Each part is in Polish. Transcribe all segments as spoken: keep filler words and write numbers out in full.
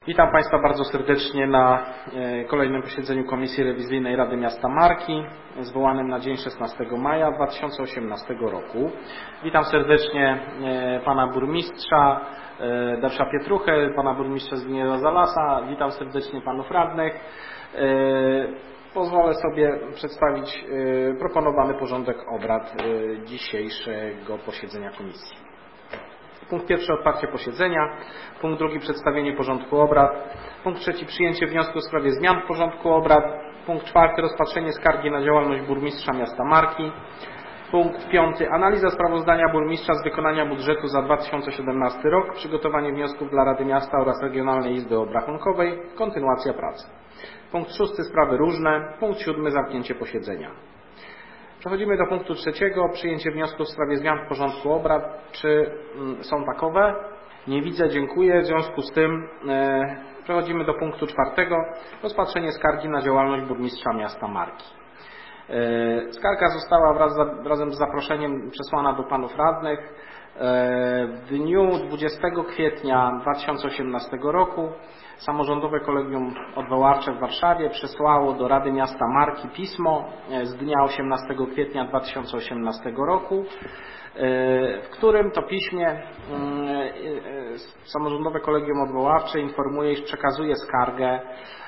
Witam Państwa bardzo serdecznie na kolejnym posiedzeniu Komisji Rewizyjnej Rady Miasta Marki, zwołanym na dzień szesnastego maja dwa tysiące osiemnastego roku. Witam serdecznie Pana Burmistrza Darsza Pietruchę, Pana Burmistrza Zbigniewa Zalasa, witam serdecznie Panów Radnych. Pozwolę sobie przedstawić proponowany porządek obrad dzisiejszego posiedzenia Komisji. Punkt pierwszy otwarcie posiedzenia, punkt drugi przedstawienie porządku obrad, punkt trzeci przyjęcie wniosku w sprawie zmian w porządku obrad, punkt czwarty rozpatrzenie skargi na działalność burmistrza miasta Marki, punkt piąty analiza sprawozdania burmistrza z wykonania budżetu za dwa tysiące siedemnasty rok, przygotowanie wniosków dla Rady Miasta oraz Regionalnej Izby Obrachunkowej, kontynuacja pracy. Punkt szósty sprawy różne, punkt siódmy zamknięcie posiedzenia. Przechodzimy do punktu trzeciego, przyjęcie wniosku w sprawie zmian w porządku obrad. Czy są takowe? Nie widzę, dziękuję. W związku z tym e, przechodzimy do punktu czwartego, rozpatrzenie skargi na działalność burmistrza miasta Marki. E, skarga została wraz z, razem z zaproszeniem przesłana do panów radnych e, w dniu dwudziestego kwietnia dwa tysiące osiemnastego roku. Samorządowe Kolegium Odwoławcze w Warszawie przesłało do Rady Miasta Marki pismo z dnia osiemnastego kwietnia dwa tysiące osiemnastego roku, w którym to piśmie Samorządowe Kolegium Odwoławcze informuje, iż przekazuje skargę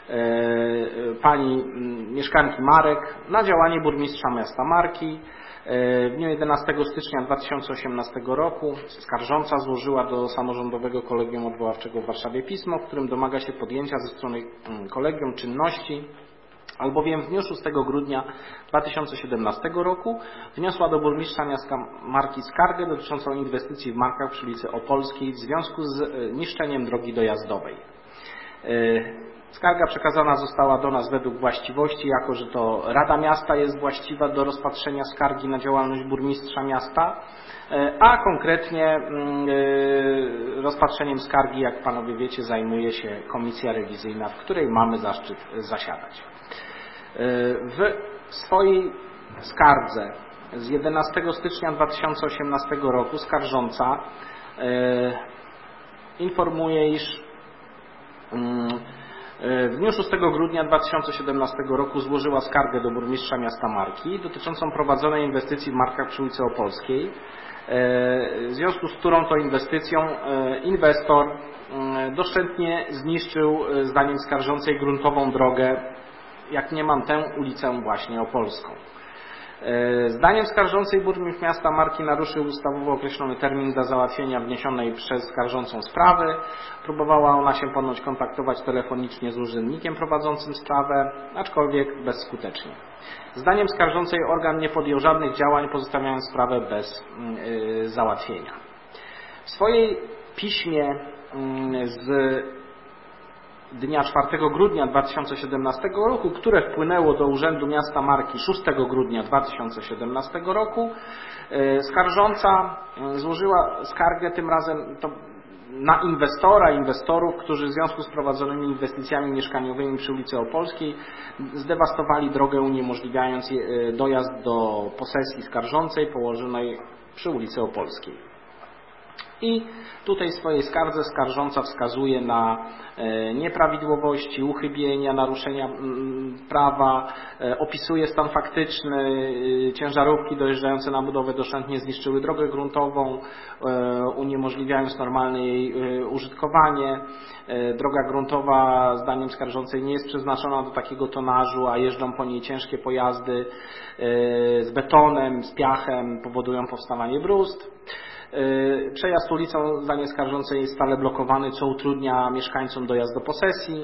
pani mieszkanki Marek na działanie burmistrza miasta Marki. W dniu jedenastego stycznia dwa tysiące osiemnastego roku skarżąca złożyła do Samorządowego Kolegium Odwoławczego w Warszawie pismo, w którym domaga się podjęcia ze strony kolegium czynności, albowiem w dniu szóstego grudnia dwa tysiące siedemnastego roku wniosła do burmistrza miasta Marki skargę dotyczącą inwestycji w Markach przy ulicy Opolskiej w związku z niszczeniem drogi dojazdowej. Skarga przekazana została do nas według właściwości, jako że to Rada Miasta jest właściwa do rozpatrzenia skargi na działalność burmistrza miasta, a konkretnie rozpatrzeniem skargi, jak panowie wiecie, zajmuje się Komisja Rewizyjna, w której mamy zaszczyt zasiadać. W swojej skardze z jedenastego stycznia dwa tysiące osiemnastego roku skarżąca informuje, iż w dniu szóstego grudnia dwa tysiące siedemnastego roku złożyła skargę do burmistrza miasta Marki dotyczącą prowadzonej inwestycji w Markach przy ulicy Opolskiej, w związku z którą to inwestycją inwestor doszczętnie zniszczył, zdaniem skarżącej, gruntową drogę, jak nie mam tę ulicę właśnie Opolską. Zdaniem skarżącej burmistrz miasta Marki naruszył ustawowo określony termin dla załatwienia wniesionej przez skarżącą sprawy. Próbowała ona się ponoć kontaktować telefonicznie z urzędnikiem prowadzącym sprawę, aczkolwiek bezskutecznie. Zdaniem skarżącej organ nie podjął żadnych działań, pozostawiając sprawę bez yy, załatwienia. W swojej piśmie yy, z dnia czwartego grudnia dwa tysiące siedemnastego roku, które wpłynęło do Urzędu Miasta Marki szóstego grudnia dwa tysiące siedemnastego roku, skarżąca złożyła skargę tym razem to na inwestora, inwestorów, którzy w związku z prowadzonymi inwestycjami mieszkaniowymi przy ulicy Opolskiej zdewastowali drogę, uniemożliwiając dojazd do posesji skarżącej położonej przy ulicy Opolskiej. I tutaj w swojej skardze skarżąca wskazuje na nieprawidłowości, uchybienia, naruszenia prawa, opisuje stan faktyczny, ciężarówki dojeżdżające na budowę doszczętnie zniszczyły drogę gruntową, uniemożliwiając normalne jej użytkowanie. Droga gruntowa, zdaniem skarżącej, nie jest przeznaczona do takiego tonażu, a jeżdżą po niej ciężkie pojazdy z betonem, z piachem, powodują powstawanie bruzd. Przejazd ulicą, zdaniem skarżącej, jest stale blokowany, co utrudnia mieszkańcom dojazd do posesji.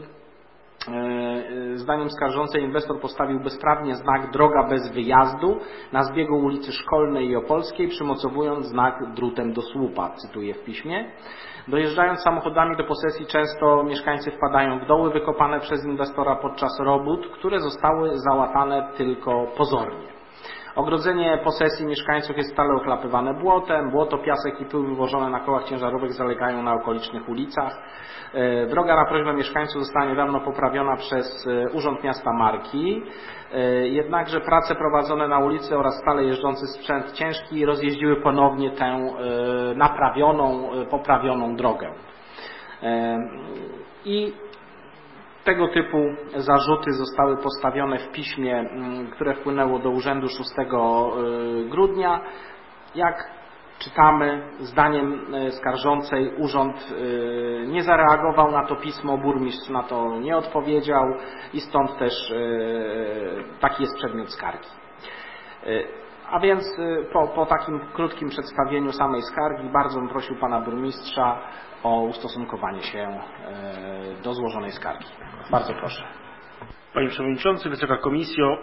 Zdaniem skarżącej inwestor postawił bezprawnie znak droga bez wyjazdu na zbiegu ulicy Szkolnej i Opolskiej, przymocowując znak drutem do słupa, cytuję w piśmie. Dojeżdżając samochodami do posesji, często mieszkańcy wpadają w doły wykopane przez inwestora podczas robót, które zostały załatane tylko pozornie. Ogrodzenie posesji mieszkańców jest stale ochlapywane błotem. Błoto, piasek i pył wywożone na kołach ciężarówek zalegają na okolicznych ulicach. Droga na prośbę mieszkańców została niedawno poprawiona przez Urząd Miasta Marki. Jednakże prace prowadzone na ulicy oraz stale jeżdżący sprzęt ciężki rozjeździły ponownie tę naprawioną, poprawioną drogę. i tego typu zarzuty zostały postawione w piśmie, które wpłynęło do urzędu szóstego grudnia. Jak czytamy, zdaniem skarżącej urząd nie zareagował na to pismo, burmistrz na to nie odpowiedział i stąd też taki jest przedmiot skargi. A więc po, po takim krótkim przedstawieniu samej skargi bardzo bym prosił pana burmistrza o ustosunkowanie się do złożonej skargi. Bardzo proszę. Panie Przewodniczący, Wysoka Komisjo,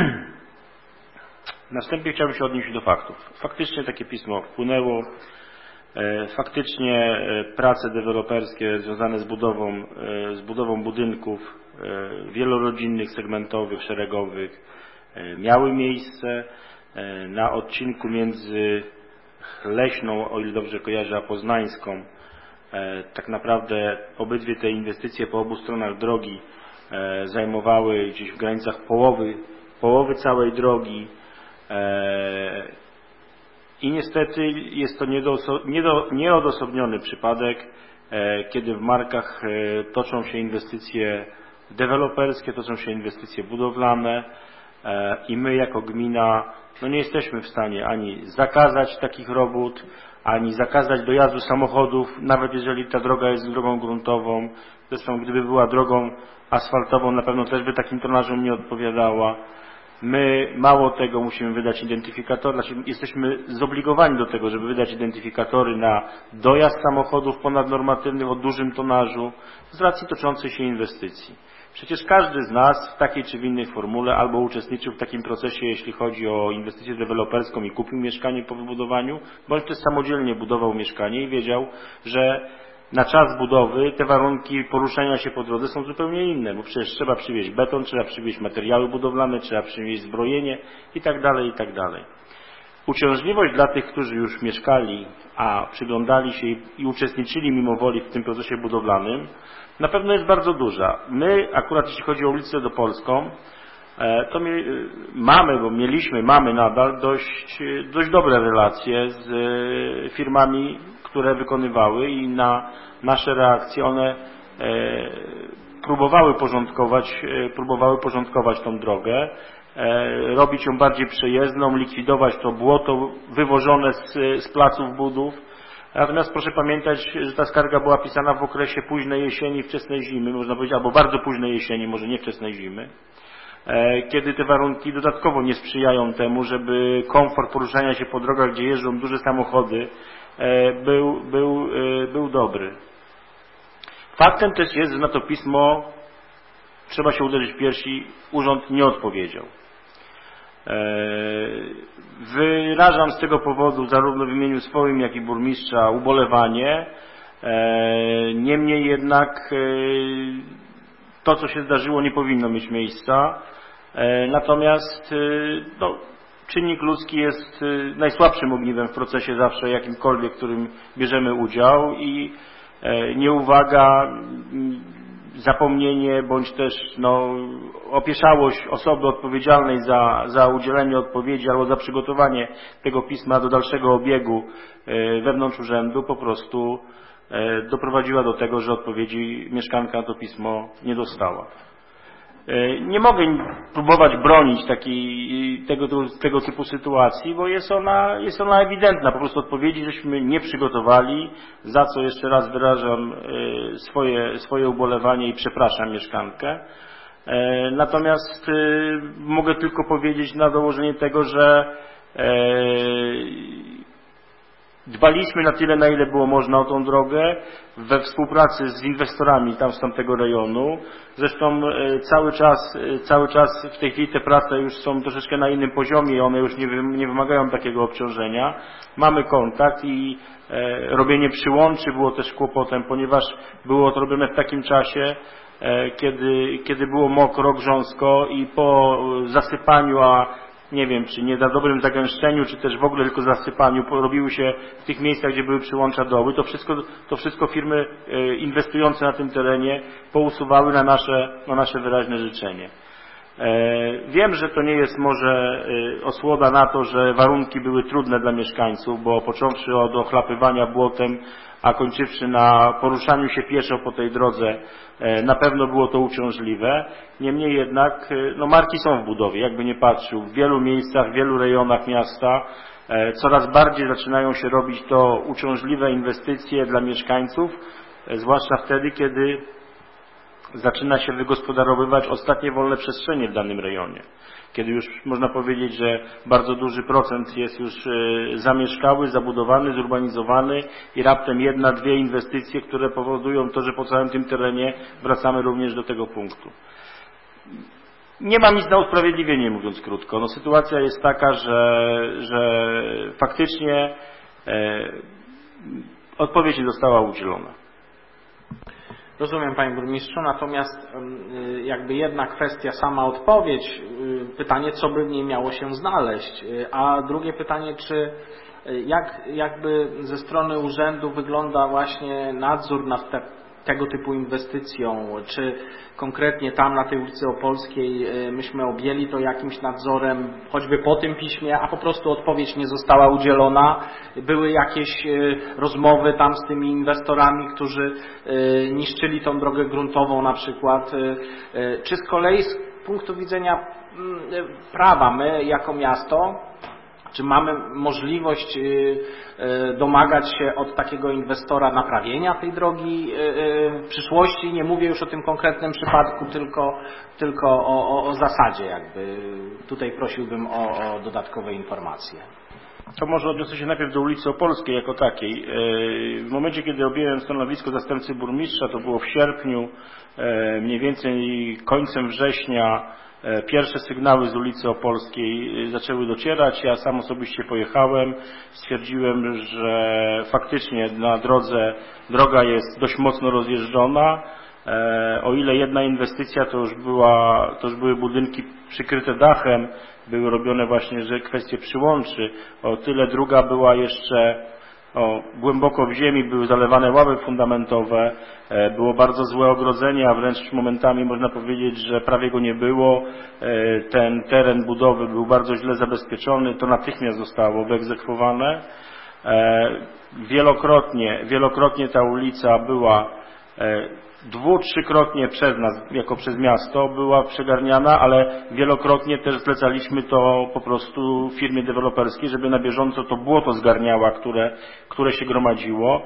na wstępie chciałbym się odnieść do faktów. Faktycznie takie pismo wpłynęło. Faktycznie prace deweloperskie związane z budową, z budową budynków wielorodzinnych, segmentowych, szeregowych miały miejsce na odcinku między Leśną, o ile dobrze kojarzę, a Poznańską. Tak naprawdę obydwie te inwestycje po obu stronach drogi zajmowały gdzieś w granicach połowy, połowy całej drogi i niestety jest to nieodosobniony przypadek, kiedy w Markach toczą się inwestycje deweloperskie, toczą się inwestycje budowlane i my jako gmina no nie jesteśmy w stanie ani zakazać takich robót, ani zakazać dojazdu samochodów, nawet jeżeli ta droga jest drogą gruntową. Zresztą gdyby była drogą asfaltową, na pewno też by takim tonażom nie odpowiadała. My mało tego musimy wydać identyfikatory, znaczy jesteśmy zobligowani do tego, żeby wydać identyfikatory na dojazd samochodów ponadnormatywnych o dużym tonażu z racji toczącej się inwestycji. Przecież każdy z nas w takiej czy w innej formule albo uczestniczył w takim procesie, jeśli chodzi o inwestycję deweloperską i kupił mieszkanie po wybudowaniu, bądź też samodzielnie budował mieszkanie i wiedział, że na czas budowy te warunki poruszania się po drodze są zupełnie inne, bo przecież trzeba przywieźć beton, trzeba przywieźć materiały budowlane, trzeba przywieźć zbrojenie i tak dalej, i tak dalej. Uciążliwość dla tych, którzy już mieszkali, a przyglądali się i uczestniczyli mimo woli w tym procesie budowlanym, na pewno jest bardzo duża. My akurat jeśli chodzi o ulicę Dopolską, to my mamy, bo mieliśmy, mamy nadal dość, dość dobre relacje z firmami, które wykonywały i na nasze reakcje one próbowały porządkować, próbowały porządkować tą drogę, robić ją bardziej przejezdną, likwidować to błoto wywożone z, z placów budów. Natomiast proszę pamiętać, że ta skarga była pisana w okresie późnej jesieni, wczesnej zimy, można powiedzieć, albo bardzo późnej jesieni, może nie wczesnej zimy, kiedy te warunki dodatkowo nie sprzyjają temu, żeby komfort poruszania się po drogach, gdzie jeżdżą duże samochody, był, był, był dobry. Faktem też jest, że na to pismo trzeba się uderzyć w piersi, urząd nie odpowiedział. Wyrażam z tego powodu zarówno w imieniu swoim, jak i burmistrza ubolewanie. Niemniej jednak to, co się zdarzyło, nie powinno mieć miejsca. Natomiast no, czynnik ludzki jest najsłabszym ogniwem w procesie zawsze jakimkolwiek, w którym bierzemy udział i nieuwaga, zapomnienie bądź też no, opieszałość osoby odpowiedzialnej za, za udzielenie odpowiedzi albo za przygotowanie tego pisma do dalszego obiegu wewnątrz urzędu po prostu doprowadziła do tego, że odpowiedzi mieszkanka na to pismo nie dostała. Nie mogę próbować bronić takiej, tego, tego typu sytuacji, bo jest ona, jest ona ewidentna. Po prostu odpowiedzi żeśmy nie przygotowali, za co jeszcze raz wyrażam swoje, swoje ubolewanie i przepraszam mieszkankę. Natomiast mogę tylko powiedzieć na dołożenie tego, że dbaliśmy na tyle, na ile było można o tą drogę, we współpracy z inwestorami tam z tamtego rejonu. Zresztą cały czas, cały czas w tej chwili te prace już są troszeczkę na innym poziomie, one już nie, nie wymagają takiego obciążenia. Mamy kontakt i e, robienie przyłączy było też kłopotem, ponieważ było to robione w takim czasie, e, kiedy, kiedy było mokro, grząsko i po zasypaniu, a nie wiem, czy nie na dobrym zagęszczeniu, czy też w ogóle tylko zasypaniu, robiły się w tych miejscach, gdzie były przyłącza doły, to wszystko, to wszystko firmy inwestujące na tym terenie pousuwały na nasze, na nasze wyraźne życzenie. Wiem, że to nie jest może osłoda na to, że warunki były trudne dla mieszkańców, bo począwszy od ochlapywania błotem, a kończywszy na poruszaniu się pieszo po tej drodze, na pewno było to uciążliwe. Niemniej jednak no marki są w budowie, jakby nie patrzył. W wielu miejscach, w wielu rejonach miasta coraz bardziej zaczynają się robić to uciążliwe inwestycje dla mieszkańców, zwłaszcza wtedy, kiedy zaczyna się wygospodarowywać ostatnie wolne przestrzenie w danym rejonie. Kiedy już można powiedzieć, że bardzo duży procent jest już zamieszkały, zabudowany, zurbanizowany i raptem jedna, dwie inwestycje, które powodują to, że po całym tym terenie wracamy również do tego punktu. Nie mam nic na usprawiedliwienie, mówiąc krótko. No, sytuacja jest taka, że, że faktycznie e, odpowiedź nie została udzielona. Rozumiem, panie burmistrzu, natomiast jakby jedna kwestia sama odpowiedź, pytanie, co by w niej miało się znaleźć, a drugie pytanie, czy jak jakby ze strony urzędu wygląda właśnie nadzór nad te, tego typu inwestycją, czy konkretnie tam na tej ulicy Opolskiej myśmy objęli to jakimś nadzorem, choćby po tym piśmie, a po prostu odpowiedź nie została udzielona. Były jakieś rozmowy tam z tymi inwestorami, którzy niszczyli tą drogę gruntową na przykład, czy z kolei z punktu widzenia prawa my jako miasto, czy mamy możliwość domagać się od takiego inwestora naprawienia tej drogi w przyszłości? Nie mówię już o tym konkretnym przypadku, tylko, tylko o, o, o zasadzie jakby. Tutaj prosiłbym o, o dodatkowe informacje. To może odniosę się najpierw do ulicy Opolskiej jako takiej. W momencie, kiedy objąłem stanowisko zastępcy burmistrza, to było w sierpniu, mniej więcej końcem września, pierwsze sygnały z ulicy Opolskiej zaczęły docierać. Ja sam osobiście pojechałem. Stwierdziłem, że faktycznie na drodze droga jest dość mocno rozjeżdżona. O ile jedna inwestycja to już, była, to już były budynki przykryte dachem, były robione właśnie, że kwestie przyłączy, o tyle druga była jeszcze o, głęboko w ziemi, były zalewane ławy fundamentowe, e, było bardzo złe ogrodzenie, a wręcz momentami można powiedzieć, że prawie go nie było. E, ten teren budowy był bardzo źle zabezpieczony, to natychmiast zostało wyegzekwowane. E, wielokrotnie, wielokrotnie ta ulica była e, dwu, trzykrotnie przez nas, jako przez miasto, była przegarniana, ale wielokrotnie też zlecaliśmy to po prostu firmie deweloperskiej, żeby na bieżąco to błoto zgarniała, które, które się gromadziło.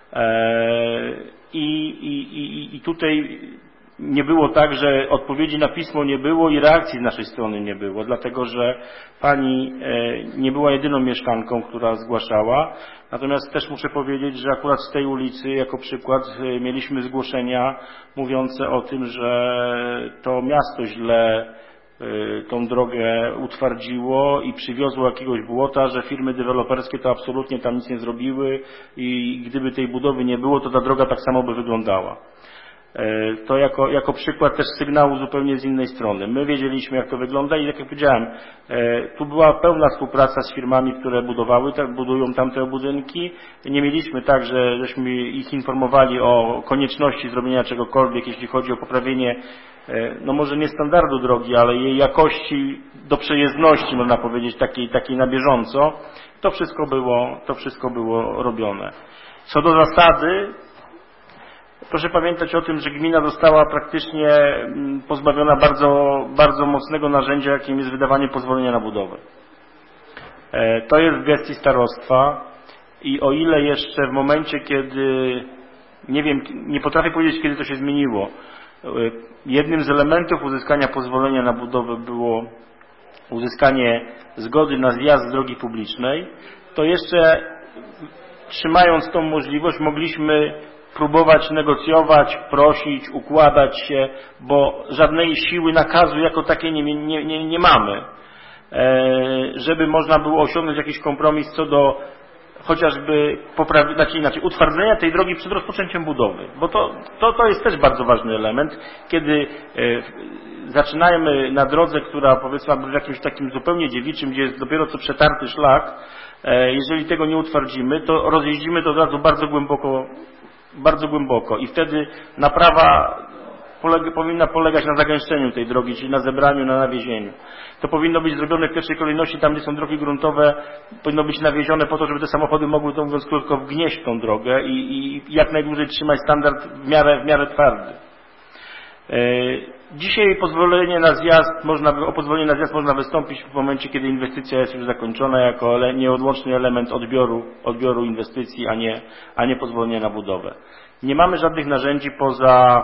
I, i, i, i tutaj nie było tak, że odpowiedzi na pismo nie było i reakcji z naszej strony nie było, dlatego że pani nie była jedyną mieszkanką, która zgłaszała. Natomiast też muszę powiedzieć, że akurat z tej ulicy jako przykład mieliśmy zgłoszenia mówiące o tym, że to miasto źle tą drogę utwardziło i przywiozło jakiegoś błota, że firmy deweloperskie to absolutnie tam nic nie zrobiły i gdyby tej budowy nie było, to ta droga tak samo by wyglądała. To jako, jako przykład też sygnału zupełnie z innej strony. My wiedzieliśmy, jak to wygląda i jak ja powiedziałem, tu była pełna współpraca z firmami, które budowały, tak budują tamte budynki. Nie mieliśmy tak, że żeśmy ich informowali o konieczności zrobienia czegokolwiek, jeśli chodzi o poprawienie, no może nie standardu drogi, ale jej jakości do przejezdności, można powiedzieć, takiej, takiej na bieżąco. To wszystko było, to wszystko było robione. Co do zasady, proszę pamiętać o tym, że gmina została praktycznie pozbawiona bardzo, bardzo mocnego narzędzia, jakim jest wydawanie pozwolenia na budowę. To jest w gestii starostwa i o ile jeszcze w momencie, kiedy, nie wiem, nie potrafię powiedzieć, kiedy to się zmieniło, jednym z elementów uzyskania pozwolenia na budowę było uzyskanie zgody na zjazd z drogi publicznej, to jeszcze trzymając tą możliwość mogliśmy próbować negocjować, prosić, układać się, bo żadnej siły nakazu jako takiej nie, nie, nie, nie mamy, e, żeby można było osiągnąć jakiś kompromis co do chociażby poprawy, znaczy inaczej, utwardzenia tej drogi przed rozpoczęciem budowy, bo to, to, to jest też bardzo ważny element, kiedy e, zaczynamy na drodze, która powiedzmy w jakimś takim zupełnie dziewiczym, gdzie jest dopiero co przetarty szlak, e, jeżeli tego nie utwardzimy, to rozjeździmy to od razu bardzo głęboko bardzo głęboko i wtedy naprawa polega, powinna polegać na zagęszczeniu tej drogi, czyli na zebraniu, na nawiezieniu. To powinno być zrobione w pierwszej kolejności tam, gdzie są drogi gruntowe, powinno być nawiezione po to, żeby te samochody mogły, to mówiąc krótko, wgnieść tą drogę i, i jak najdłużej trzymać standard w miarę, w miarę twardy. Dzisiaj pozwolenie na zjazd można, o pozwolenie na zjazd można wystąpić w momencie, kiedy inwestycja jest już zakończona jako nieodłączny element odbioru, odbioru inwestycji, a nie, a nie pozwolenie na budowę. Nie mamy żadnych narzędzi poza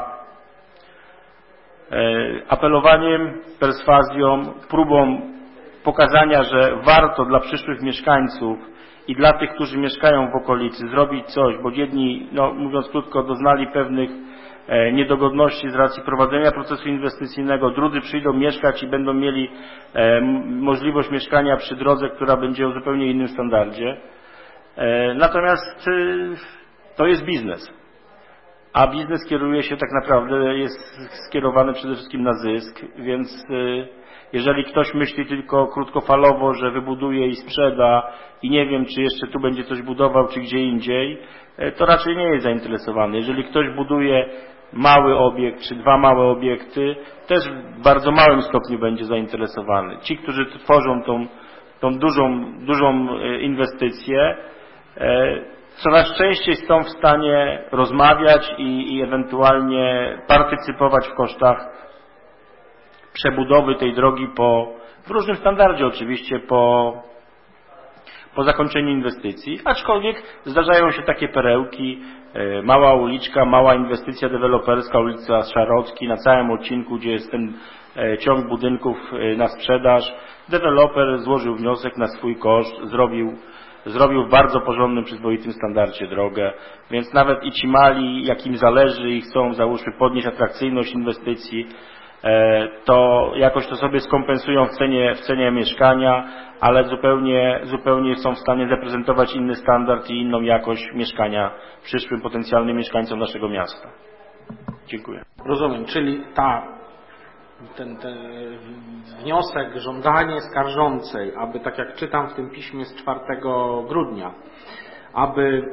apelowaniem, perswazją, próbą pokazania, że warto dla przyszłych mieszkańców i dla tych, którzy mieszkają w okolicy zrobić coś, bo jedni, no, mówiąc krótko, doznali pewnych niedogodności z racji prowadzenia procesu inwestycyjnego, drudzy przyjdą mieszkać i będą mieli możliwość mieszkania przy drodze, która będzie o zupełnie innym standardzie. Natomiast to jest biznes, a biznes kieruje się tak naprawdę, jest skierowany przede wszystkim na zysk, więc jeżeli ktoś myśli tylko krótkofalowo, że wybuduje i sprzeda i nie wiem, czy jeszcze tu będzie coś budował, czy gdzie indziej, to raczej nie jest zainteresowany. Jeżeli ktoś buduje mały obiekt, czy dwa małe obiekty, też w bardzo małym stopniu będzie zainteresowany. Ci, którzy tworzą tą, tą dużą, dużą inwestycję, coraz częściej są w stanie rozmawiać i, i ewentualnie partycypować w kosztach przebudowy tej drogi po, w różnym standardzie oczywiście, po, po zakończeniu inwestycji, aczkolwiek zdarzają się takie perełki, mała uliczka, mała inwestycja deweloperska, ulica Szarocki, na całym odcinku, gdzie jest ten ciąg budynków na sprzedaż, deweloper złożył wniosek na swój koszt, zrobił, zrobił w bardzo porządnym, przyzwoitym standardzie drogę, więc nawet i ci mali, jak im zależy i chcą, załóżmy, podnieść atrakcyjność inwestycji, to jakoś to sobie skompensują w cenie, w cenie mieszkania, ale zupełnie, zupełnie są w stanie zaprezentować inny standard i inną jakość mieszkania przyszłym potencjalnym mieszkańcom naszego miasta. Dziękuję. Rozumiem, czyli ta, ten, ten wniosek, żądanie skarżącej, aby, tak jak czytam w tym piśmie z czwartego grudnia, aby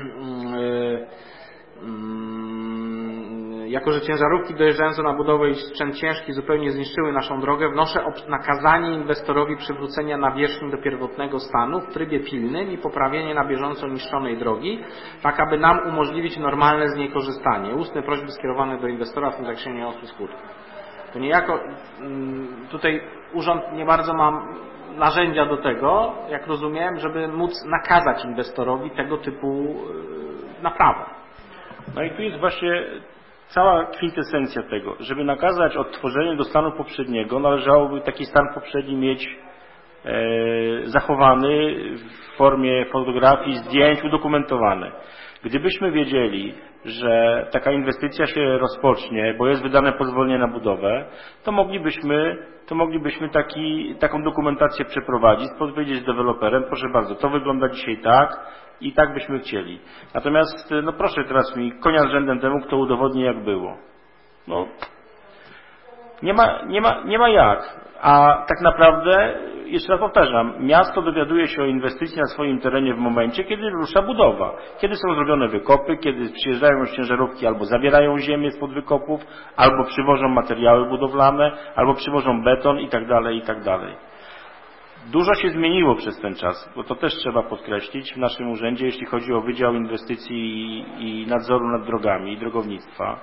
jako że ciężarówki dojeżdżające na budowę i sprzęt ciężki zupełnie zniszczyły naszą drogę, wnoszę o nakazanie inwestorowi przywrócenia nawierzchni do pierwotnego stanu w trybie pilnym i poprawienie na bieżąco niszczonej drogi, tak aby nam umożliwić normalne z niej korzystanie. Ustne prośby skierowane do inwestora w tym zakresie nie niosły skutków. To niejako tutaj urząd nie bardzo ma narzędzia do tego, jak rozumiem, żeby móc nakazać inwestorowi tego typu naprawę. No i tu jest właśnie cała kwintesencja tego. Żeby nakazać odtworzenie do stanu poprzedniego, należałoby taki stan poprzedni mieć e, zachowany w formie fotografii, zdjęć, udokumentowany. Gdybyśmy wiedzieli, że taka inwestycja się rozpocznie, bo jest wydane pozwolenie na budowę, to moglibyśmy, to moglibyśmy taki, taką dokumentację przeprowadzić, powiedzieć z deweloperem, proszę bardzo, to wygląda dzisiaj tak i tak byśmy chcieli. Natomiast, no proszę teraz mi, konia z rzędem temu, kto udowodni, jak było. No, nie ma, nie ma, nie ma jak. A tak naprawdę, jeszcze raz powtarzam, miasto dowiaduje się o inwestycji na swoim terenie w momencie, kiedy rusza budowa. Kiedy są zrobione wykopy, kiedy przyjeżdżają już ciężarówki albo zabierają ziemię spod wykopów, albo przywożą materiały budowlane, albo przywożą beton i tak dalej, i tak dalej. Dużo się zmieniło przez ten czas, bo to też trzeba podkreślić w naszym urzędzie, jeśli chodzi o Wydział Inwestycji i, i Nadzoru nad Drogami i Drogownictwa.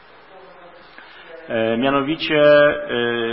E, mianowicie e,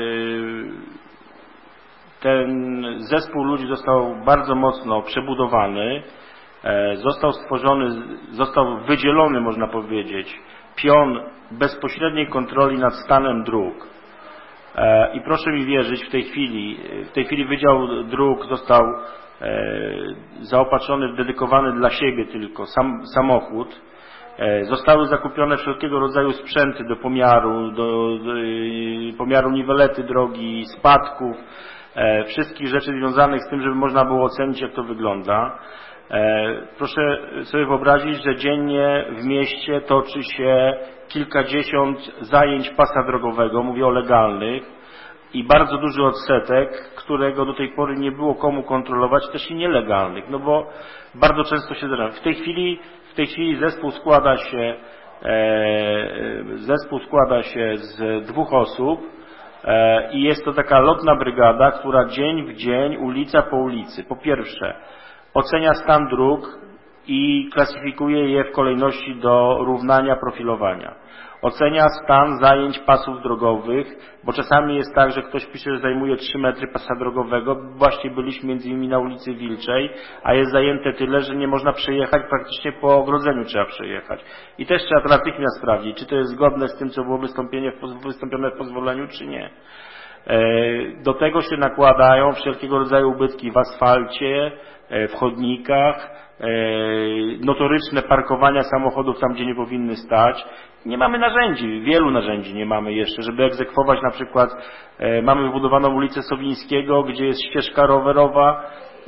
ten zespół ludzi został bardzo mocno przebudowany, e, został stworzony, został wydzielony, można powiedzieć, pion bezpośredniej kontroli nad stanem dróg. E, I proszę mi wierzyć, w tej chwili, w tej chwili Wydział Dróg został e, zaopatrzony w dedykowany dla siebie tylko sam, samochód. Zostały zakupione wszelkiego rodzaju sprzęty do pomiaru, do, do pomiaru niwelety drogi, spadków, e, wszystkich rzeczy związanych z tym, żeby można było ocenić, jak to wygląda. E, proszę sobie wyobrazić, że dziennie w mieście toczy się kilkadziesiąt zajęć pasa drogowego, mówię o legalnych, i bardzo duży odsetek, którego do tej pory nie było komu kontrolować, też i nielegalnych, no bo bardzo często się zdarza. W tej chwili W tej chwili zespół składa się Zespół składa się z dwóch osób i jest to taka lotna brygada, która dzień w dzień, ulica po ulicy, po pierwsze ocenia stan dróg i klasyfikuje je w kolejności do równania, profilowania. Ocenia stan zajęć pasów drogowych, bo czasami jest tak, że ktoś pisze, że zajmuje trzy metry pasa drogowego. Właśnie byliśmy między innymi na ulicy Wilczej, a jest zajęte tyle, że nie można przejechać, praktycznie po ogrodzeniu trzeba przejechać. I też trzeba to natychmiast sprawdzić, czy to jest zgodne z tym, co było wystąpienie w, wystąpione w pozwoleniu, czy nie. Do tego się nakładają wszelkiego rodzaju ubytki w asfalcie, w chodnikach, notoryczne parkowania samochodów tam, gdzie nie powinny stać. Nie mamy narzędzi, wielu narzędzi nie mamy jeszcze, żeby egzekwować na przykład, mamy wybudowaną ulicę Sowińskiego, gdzie jest ścieżka rowerowa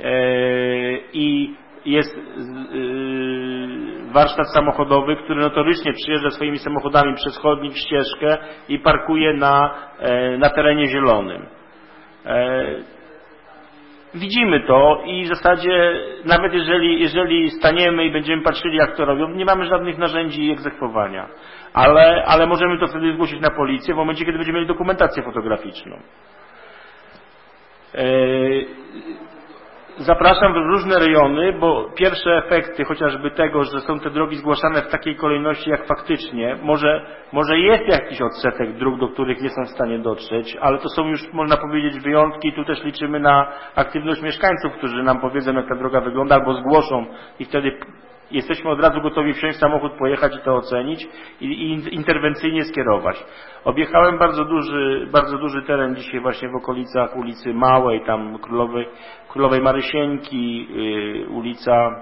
i jest warsztat samochodowy, który notorycznie przyjeżdża swoimi samochodami przez chodnik, ścieżkę i parkuje na, na terenie zielonym. Widzimy to i w zasadzie nawet jeżeli, jeżeli staniemy i będziemy patrzyli, jak to robią, nie mamy żadnych narzędzi egzekwowania. Ale, ale możemy to wtedy zgłosić na policję w momencie, kiedy będziemy mieli dokumentację fotograficzną. Zapraszam w różne rejony, bo pierwsze efekty chociażby tego, że są te drogi zgłaszane w takiej kolejności, jak faktycznie, może, może jest jakiś odsetek dróg, do których nie są w stanie dotrzeć, ale to są już, można powiedzieć, wyjątki. Tu też liczymy na aktywność mieszkańców, którzy nam powiedzą, jak ta droga wygląda, albo zgłoszą i wtedy jesteśmy od razu gotowi wsiąść w samochód, pojechać i to ocenić i, i interwencyjnie skierować. Objechałem bardzo duży, bardzo duży teren dzisiaj właśnie w okolicach ulicy Małej, tam Królowej, Królowej Marysieńki, yy, ulica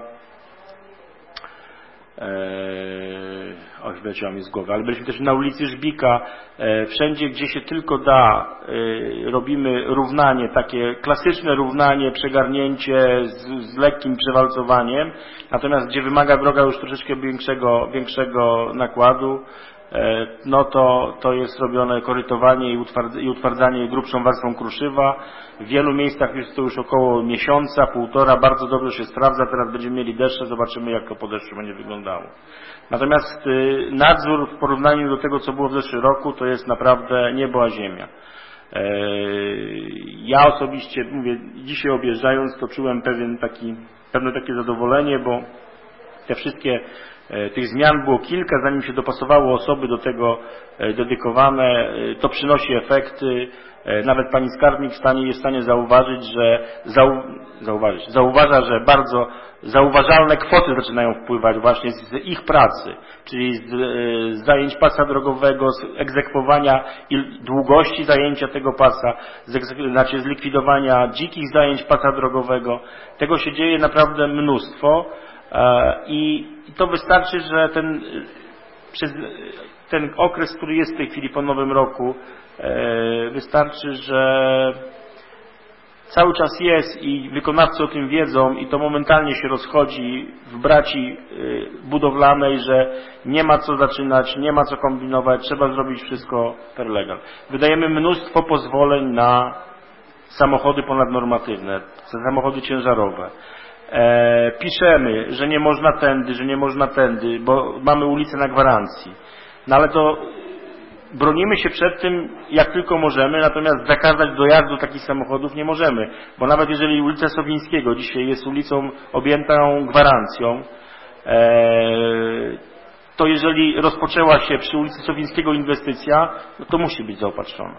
Eee, o, wyleciała mi z głowy, ale byliśmy też na ulicy Żbika. Eee, wszędzie, gdzie się tylko da, eee, robimy równanie, takie klasyczne równanie, przegarnięcie z, z lekkim przewalcowaniem, natomiast gdzie wymaga droga już troszeczkę większego, większego nakładu, eee, no to, to jest robione korytowanie i, utwardz, i utwardzanie grubszą warstwą kruszywa. W wielu miejscach jest to już około miesiąca, półtora, bardzo dobrze się sprawdza. Teraz będziemy mieli deszcze, zobaczymy, jak to po deszczu będzie wyglądało. Natomiast y, nadzór w porównaniu do tego, co było w zeszłym roku, to jest naprawdę niebo a ziemia. E, ja osobiście, mówię, dzisiaj objeżdżając, to czułem pewien taki, pewne takie zadowolenie, bo te wszystkie, e, tych zmian było kilka, zanim się dopasowało osoby do tego e, dedykowane, e, to przynosi efekty. Nawet pani skarbnik w stanie, jest w stanie zauważyć, że zau, zauważyć, zauważa, że bardzo zauważalne kwoty zaczynają wpływać właśnie z ich pracy, czyli z, z zajęć pasa drogowego, z egzekwowania i długości zajęcia tego pasa, z, znaczy zlikwidowania dzikich zajęć pasa drogowego. Tego się dzieje naprawdę mnóstwo i to wystarczy, że ten, przez ten okres, który jest w tej chwili po Nowym Roku, wystarczy, że cały czas jest i wykonawcy o tym wiedzą i to momentalnie się rozchodzi w braci budowlanej, że nie ma co zaczynać, nie ma co kombinować, trzeba zrobić wszystko per legal. Wydajemy mnóstwo pozwoleń na samochody ponadnormatywne, samochody ciężarowe. E, piszemy, że nie można tędy, że nie można tędy, bo mamy ulicę na gwarancji. No ale to bronimy się przed tym, jak tylko możemy, natomiast zakazać dojazdu takich samochodów nie możemy, bo nawet jeżeli ulica Sowińskiego dzisiaj jest ulicą objętą gwarancją, to jeżeli rozpoczęła się przy ulicy Sowińskiego inwestycja, no to musi być zaopatrzona.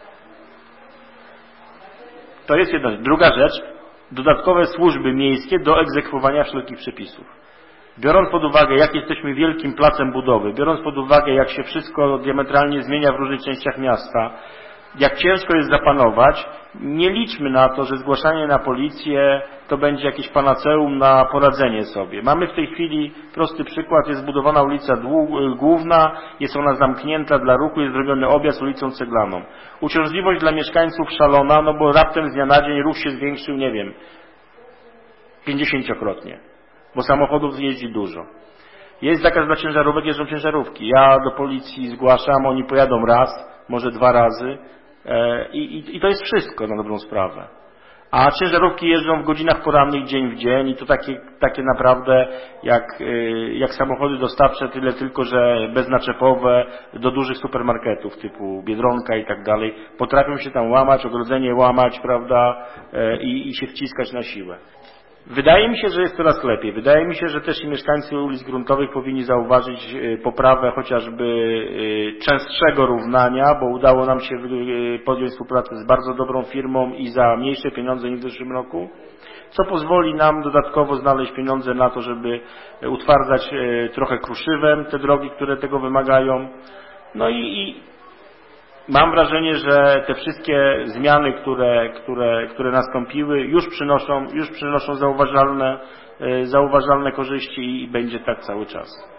To jest jedna rzecz. Druga rzecz, dodatkowe służby miejskie do egzekwowania wszelkich przepisów. Biorąc pod uwagę, jak jesteśmy wielkim placem budowy, biorąc pod uwagę, jak się wszystko diametralnie zmienia w różnych częściach miasta, jak ciężko jest zapanować, nie liczmy na to, że zgłaszanie na policję to będzie jakieś panaceum na poradzenie sobie. Mamy w tej chwili prosty przykład, jest zbudowana ulica główna, jest ona zamknięta dla ruchu, jest zrobiony objazd ulicą Ceglaną. Uciążliwość dla mieszkańców szalona, no bo raptem z dnia na dzień ruch się zwiększył, nie wiem, pięćdziesięciokrotnie. Bo samochodów jeździ dużo. Jest zakaz dla ciężarówek, jeżdżą ciężarówki. Ja do policji zgłaszam, oni pojadą raz, może dwa razy e, i, i to jest wszystko na dobrą sprawę. A ciężarówki jeżdżą w godzinach porannych dzień w dzień i to takie, takie naprawdę jak, jak samochody dostawcze, tyle tylko, że beznaczepowe do dużych supermarketów typu Biedronka i tak dalej. Potrafią się tam łamać, ogrodzenie łamać, prawda, i, i się wciskać na siłę. Wydaje mi się, że jest coraz lepiej. Wydaje mi się, że też i mieszkańcy ulic gruntowych powinni zauważyć poprawę chociażby częstszego równania, bo udało nam się podjąć współpracę z bardzo dobrą firmą i za mniejsze pieniądze niż w zeszłym roku, co pozwoli nam dodatkowo znaleźć pieniądze na to, żeby utwardzać trochę kruszywem te drogi, które tego wymagają. No i, i mam wrażenie, że te wszystkie zmiany, które, które, które nastąpiły, już przynoszą, już przynoszą zauważalne, zauważalne korzyści i będzie tak cały czas.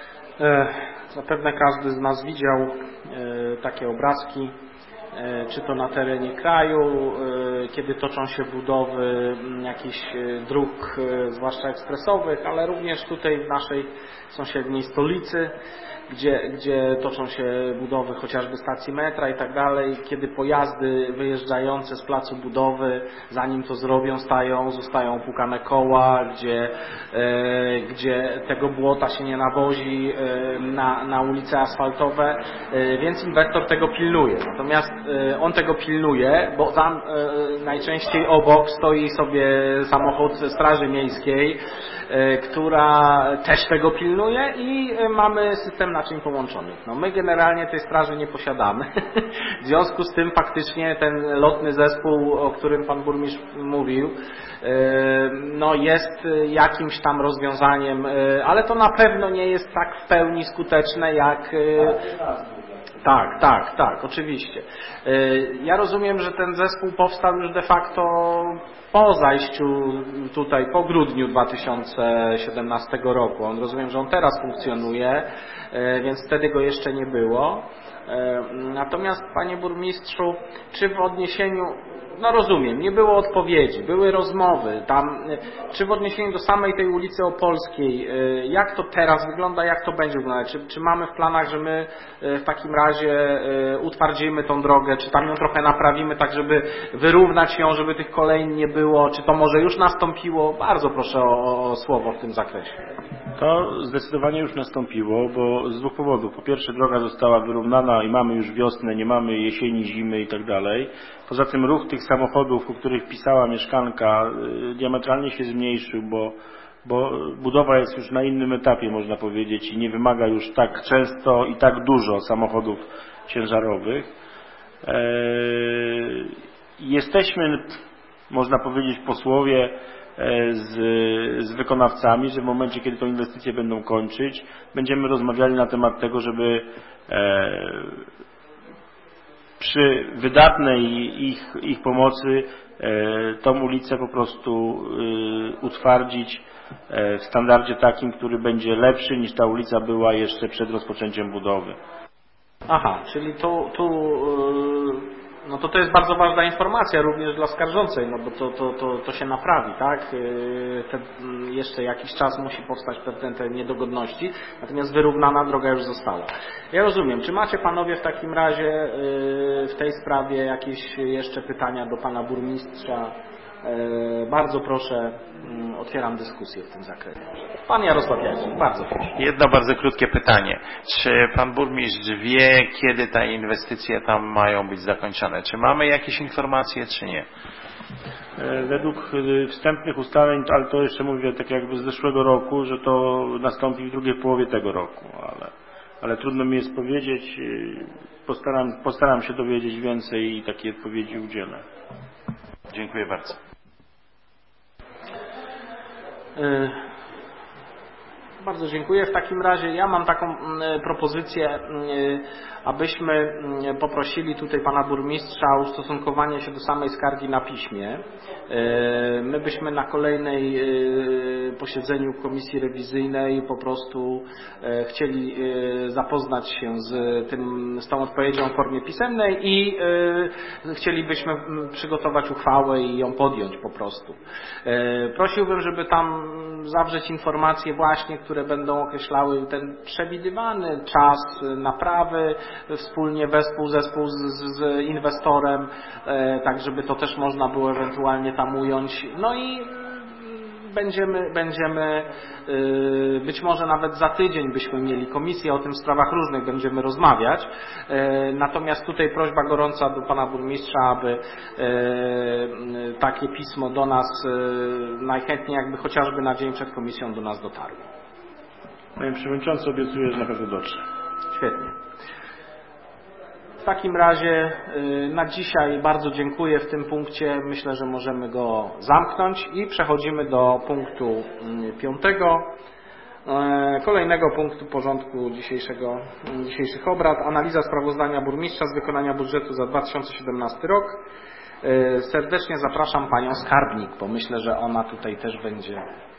Zapewne każdy z nas widział takie obrazki, czy to na terenie kraju, kiedy toczą się budowy jakichś dróg, zwłaszcza ekspresowych, ale również tutaj w naszej sąsiedniej stolicy, Gdzie, gdzie toczą się budowy chociażby stacji metra i tak dalej, kiedy pojazdy wyjeżdżające z placu budowy, zanim to zrobią, stają, zostają opłukane koła, gdzie, e, gdzie tego błota się nie nawozi e, na, na ulice asfaltowe, e, więc inwestor tego pilnuje. Natomiast e, on tego pilnuje, bo tam e, najczęściej obok stoi sobie samochód Straży Miejskiej, która też tego pilnuje i mamy system naczyń połączonych. No my generalnie tej straży nie posiadamy. W związku z tym faktycznie ten lotny zespół, o którym pan burmistrz mówił, no jest jakimś tam rozwiązaniem, ale to na pewno nie jest tak w pełni skuteczne jak... Tak, tak, tak, oczywiście. Ja rozumiem, że ten zespół powstał już de facto po zajściu tutaj, po grudniu dwa tysiące siedemnastego roku. On, rozumiem, że on teraz funkcjonuje, więc wtedy go jeszcze nie było. Natomiast, panie burmistrzu, czy w odniesieniu, no rozumiem, nie było odpowiedzi, były rozmowy tam, czy w odniesieniu do samej tej ulicy Opolskiej, jak to teraz wygląda, jak to będzie wyglądać, czy, czy mamy w planach, że my w takim razie utwardzimy tą drogę, czy tam ją trochę naprawimy tak, żeby wyrównać ją, żeby tych kolejn nie było, czy to może już nastąpiło? Bardzo proszę o, o słowo w tym zakresie. To zdecydowanie już nastąpiło, bo z dwóch powodów. Po pierwsze, droga została wyrównana i mamy już wiosnę, nie mamy jesieni, zimy i tak dalej. Poza tym ruch tych samochodów, u których pisała mieszkanka, diametralnie się zmniejszył, bo, bo budowa jest już na innym etapie, można powiedzieć, i nie wymaga już tak często i tak dużo samochodów ciężarowych. Eee, jesteśmy, można powiedzieć, posłowie Z, z wykonawcami, że w momencie, kiedy tę inwestycje będą kończyć, będziemy rozmawiali na temat tego, żeby e, przy wydatnej ich, ich pomocy e, tą ulicę po prostu e, utwardzić e, w standardzie takim, który będzie lepszy niż ta ulica była jeszcze przed rozpoczęciem budowy. Aha, czyli tu, tu yy... No to to jest bardzo ważna informacja również dla skarżącej, no bo to, to, to, to się naprawi, tak? Te, jeszcze jakiś czas musi powstać pewne te niedogodności, natomiast wyrównana droga już została. Ja rozumiem. Czy macie panowie w takim razie w tej sprawie jakieś jeszcze pytania do pana burmistrza? Bardzo proszę, otwieram dyskusję w tym zakresie. Pan Jarosław Jacek, bardzo proszę. Jedno bardzo krótkie pytanie. Czy pan burmistrz wie, kiedy te inwestycje tam mają być zakończone? Czy mamy jakieś informacje, czy nie? Według wstępnych ustaleń, ale to jeszcze mówię tak jakby z zeszłego roku, że to nastąpi w drugiej połowie tego roku, ale, ale trudno mi jest powiedzieć. Postaram, postaram się dowiedzieć więcej i takiej odpowiedzi udzielę. Dziękuję bardzo. Bardzo dziękuję. W takim razie ja mam taką propozycję, abyśmy poprosili tutaj pana burmistrza o ustosunkowanie się do samej skargi na piśmie. My byśmy na kolejnej posiedzeniu komisji rewizyjnej po prostu chcieli zapoznać się z tym, z tą odpowiedzią w formie pisemnej i chcielibyśmy przygotować uchwałę i ją podjąć po prostu. Prosiłbym, żeby tam zawrzeć informacje właśnie, które które będą określały ten przewidywany czas naprawy, wspólnie wespół zespół z, z, z inwestorem, tak żeby to też można było ewentualnie tam ująć. No i Będziemy, będziemy być może nawet za tydzień byśmy mieli komisję, o tym w sprawach różnych będziemy rozmawiać. Natomiast tutaj prośba gorąca do pana burmistrza, aby takie pismo do nas najchętniej jakby chociażby na dzień przed komisją do nas dotarło. Panie Przewodniczący, obiecuję, że na pewno dotrze. Świetnie. W takim razie na dzisiaj bardzo dziękuję w tym punkcie. Myślę, że możemy go zamknąć i przechodzimy do punktu piątego, kolejnego punktu porządku dzisiejszego, dzisiejszych obrad. Analiza sprawozdania burmistrza z wykonania budżetu za dwa tysiące siedemnasty rok. Serdecznie zapraszam panią skarbnik, bo myślę, że ona tutaj też będzie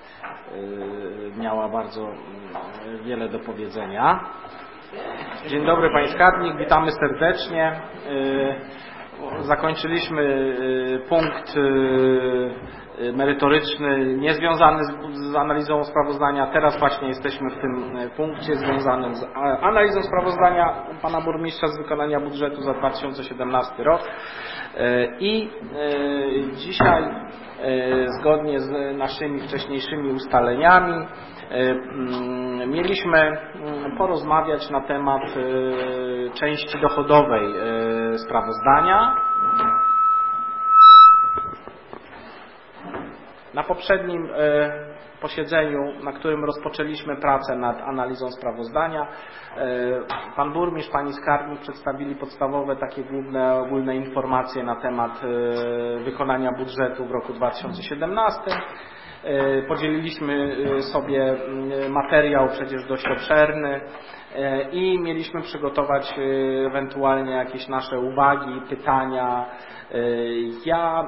miała bardzo wiele do powiedzenia. Dzień dobry Pani Skarbnik, witamy serdecznie. Zakończyliśmy punkt merytoryczny niezwiązany z analizą sprawozdania. Teraz właśnie jesteśmy w tym punkcie związanym z analizą sprawozdania Pana Burmistrza z wykonania budżetu za dwa tysiące siedemnasty rok. I dzisiaj zgodnie z naszymi wcześniejszymi ustaleniami mieliśmy porozmawiać na temat części dochodowej sprawozdania. Na poprzednim posiedzeniu, na którym rozpoczęliśmy pracę nad analizą sprawozdania, pan burmistrz, pani skarbnik przedstawili podstawowe takie główne, ogólne informacje na temat wykonania budżetu w roku dwa tysiące siedemnastym. Podzieliliśmy sobie materiał przecież dość obszerny i mieliśmy przygotować ewentualnie jakieś nasze uwagi, pytania. Ja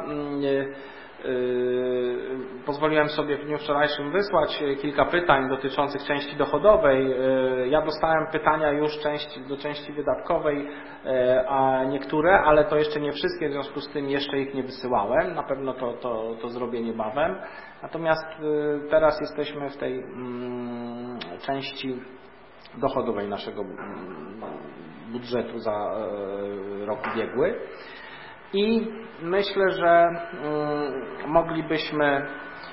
pozwoliłem sobie w dniu wczorajszym wysłać kilka pytań dotyczących części dochodowej. Ja dostałem pytania już części, do części wydatkowej, a niektóre, ale to jeszcze nie wszystkie, w związku z tym jeszcze ich nie wysyłałem. Na pewno to, to, to zrobię niebawem. Natomiast teraz jesteśmy w tej części dochodowej naszego budżetu za rok ubiegły. I myślę, że moglibyśmy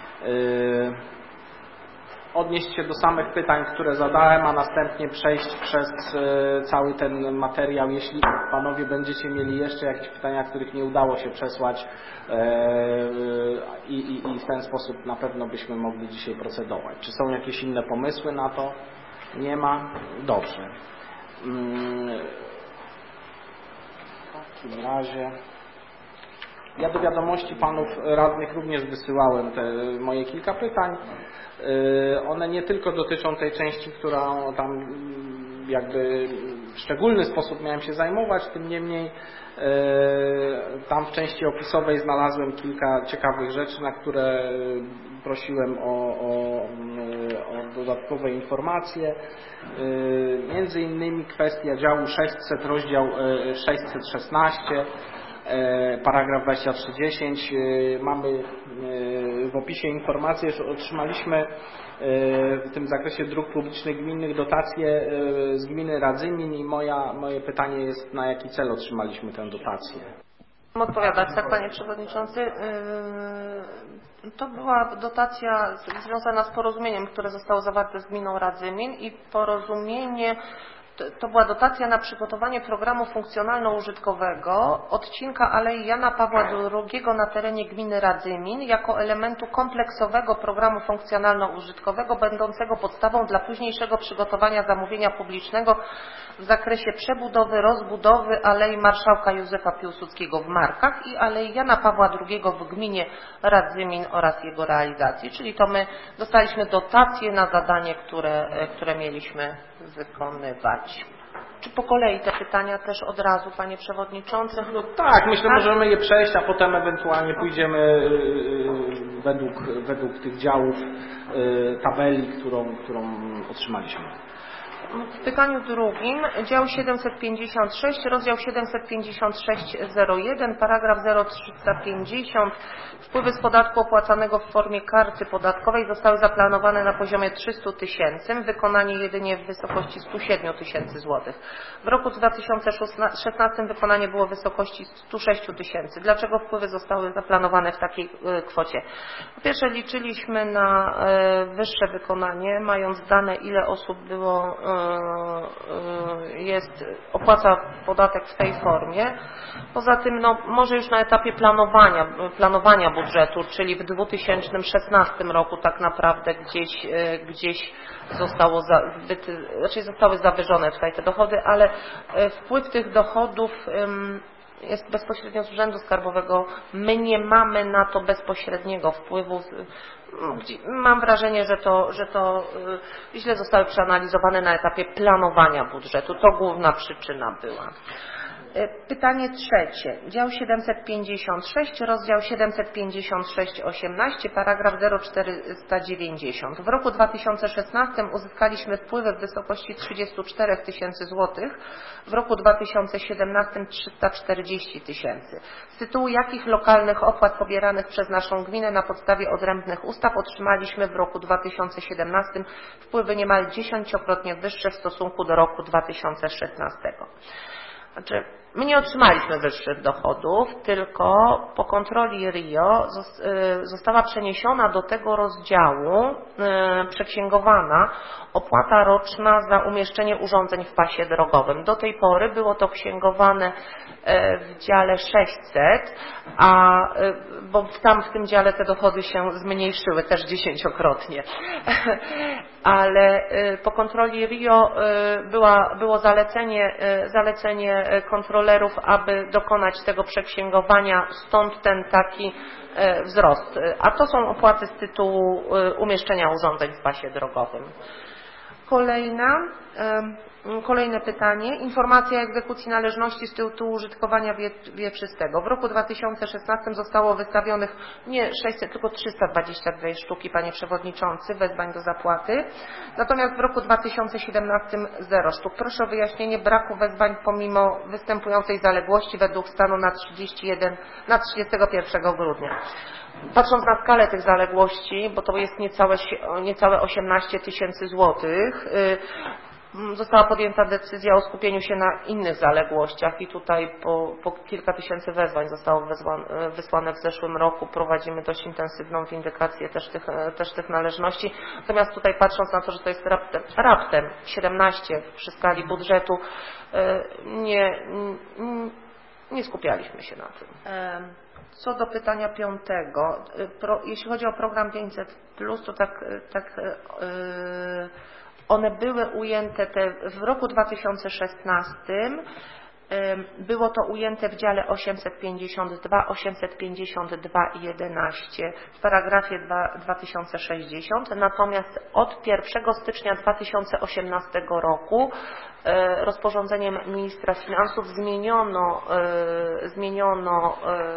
odnieść się do samych pytań, które zadałem, a następnie przejść przez cały ten materiał. Jeśli panowie będziecie mieli jeszcze jakieś pytania, których nie udało się przesłać i, i, i w ten sposób na pewno byśmy mogli dzisiaj procedować. Czy są jakieś inne pomysły na to? Nie ma? Dobrze. W takim razie ja do wiadomości panów radnych również wysyłałem te moje kilka pytań. One nie tylko dotyczą tej części, która tam jakby w szczególny sposób miałem się zajmować, tym niemniej tam w części opisowej znalazłem kilka ciekawych rzeczy, na które prosiłem o, o, o dodatkowe informacje. Między innymi kwestia działu sześćset, rozdział sześćset szesnaście. Paragraf dwadzieścia trzy dziesięć. Mamy w opisie informację, że otrzymaliśmy w tym zakresie dróg publicznych gminnych dotacje z gminy Radzymin i moja, moje pytanie jest, na jaki cel otrzymaliśmy tę dotację. Odpowiadać, tak Panie Przewodniczący. To była dotacja związana z porozumieniem, które zostało zawarte z gminą Radzymin i porozumienie to była dotacja na przygotowanie programu funkcjonalno-użytkowego odcinka Alei Jana Pawła drugiego na terenie gminy Radzymin jako elementu kompleksowego programu funkcjonalno-użytkowego będącego podstawą dla późniejszego przygotowania zamówienia publicznego w zakresie przebudowy, rozbudowy Alei Marszałka Józefa Piłsudskiego w Markach i Alei Jana Pawła drugiego w gminie Radzymin oraz jego realizacji. Czyli to my dostaliśmy dotację na zadanie, które, które mieliśmy wykonywać. Czy po kolei te pytania też od razu, Panie Przewodniczący? No tak, myślę, że możemy je przejść, a potem ewentualnie pójdziemy według, według tych działów tabeli, którą, którą otrzymaliśmy. w pytaniu drugim, dział siedemset pięćdziesiąt sześć, rozdział siedemset pięćdziesiąt sześć zero jeden, paragraf zero trzysta pięćdziesiąt. Wpływy z podatku opłacanego w formie karty podatkowej zostały zaplanowane na poziomie trzysta tysięcy, wykonanie jedynie w wysokości sto siedem tysięcy złotych. W roku dwa tysiące szesnastym wykonanie było w wysokości sto sześć tysięcy. Dlaczego wpływy zostały zaplanowane w takiej kwocie? Po pierwsze, liczyliśmy na wyższe wykonanie, mając dane, ile osób było, jest, opłaca podatek w tej formie. Poza tym, no, może już na etapie planowania, planowania budżetu, czyli w dwa tysiące szesnastym roku tak naprawdę gdzieś, gdzieś zostało zbyt, znaczy zostały zawyżone tutaj te dochody, ale wpływ tych dochodów jest bezpośrednio z Urzędu Skarbowego. My nie mamy na to bezpośredniego wpływu. Mam wrażenie, że to, że to źle zostały przeanalizowane na etapie planowania budżetu. To główna przyczyna była. Pytanie trzecie. Dział siedemset pięćdziesiąt sześć, rozdział siedemset pięćdziesiąt sześć osiemnaście, paragraf zero czterysta dziewięćdziesiąt. W roku dwa tysiące szesnastym uzyskaliśmy wpływy w wysokości trzydzieści cztery tysięcy złotych, w roku dwa tysiące siedemnastym trzysta czterdzieści tysięcy. Z tytułu jakich lokalnych opłat pobieranych przez naszą gminę na podstawie odrębnych ustaw otrzymaliśmy w roku dwa tysiące siedemnastym wpływy niemal dziesięciokrotnie wyższe w stosunku do roku dwa tysiące szesnastego. Znaczy, my nie otrzymaliśmy wyższych dochodów, tylko po kontroli R I O została przeniesiona do tego rozdziału, przeksięgowana opłata roczna za umieszczenie urządzeń w pasie drogowym. Do tej pory było to księgowane w dziale sześćset, a bo tam w tym dziale te dochody się zmniejszyły też dziesięciokrotnie. Ale po kontroli R I O była, było zalecenie, zalecenie kontrolerów, aby dokonać tego przeksięgowania, stąd ten taki wzrost. A to są opłaty z tytułu umieszczenia urządzeń w pasie drogowym. Kolejna, kolejne pytanie. Informacja o egzekucji należności z tytułu użytkowania wie, wieczystego. W roku dwa tysiące szesnastym zostało wystawionych nie sześćset, tylko trzysta dwadzieścia dwie sztuki, panie przewodniczący, wezwań do zapłaty. Natomiast w roku dwa tysiące siedemnastym zero sztuk. Proszę o wyjaśnienie braku wezwań pomimo występującej zaległości według stanu na, trzydzieści jeden, na trzydziestego pierwszego grudnia. Patrząc na skalę tych zaległości, bo to jest niecałe, niecałe osiemnaście tysięcy złotych, została podjęta decyzja o skupieniu się na innych zaległościach i tutaj po, po kilka tysięcy wezwań zostało wezwane, wysłane w zeszłym roku. Prowadzimy dość intensywną windykację też tych, też tych należności. Natomiast tutaj patrząc na to, że to jest raptem, raptem siedemnaście przy skali budżetu, nie, nie skupialiśmy się na tym. Co do pytania piątego, pro, jeśli chodzi o program pięćset plus, to tak, tak yy, one były ujęte te, w roku dwa tysiące szesnastym yy, było to ujęte w dziale osiemset pięćdziesiąt dwa, osiemset pięćdziesiąt dwa i jedenaście w paragrafie dwa tysiące sześćdziesiąt, natomiast od pierwszego stycznia dwa tysiące osiemnastego roku rozporządzeniem ministra finansów zmieniono, zmieniono,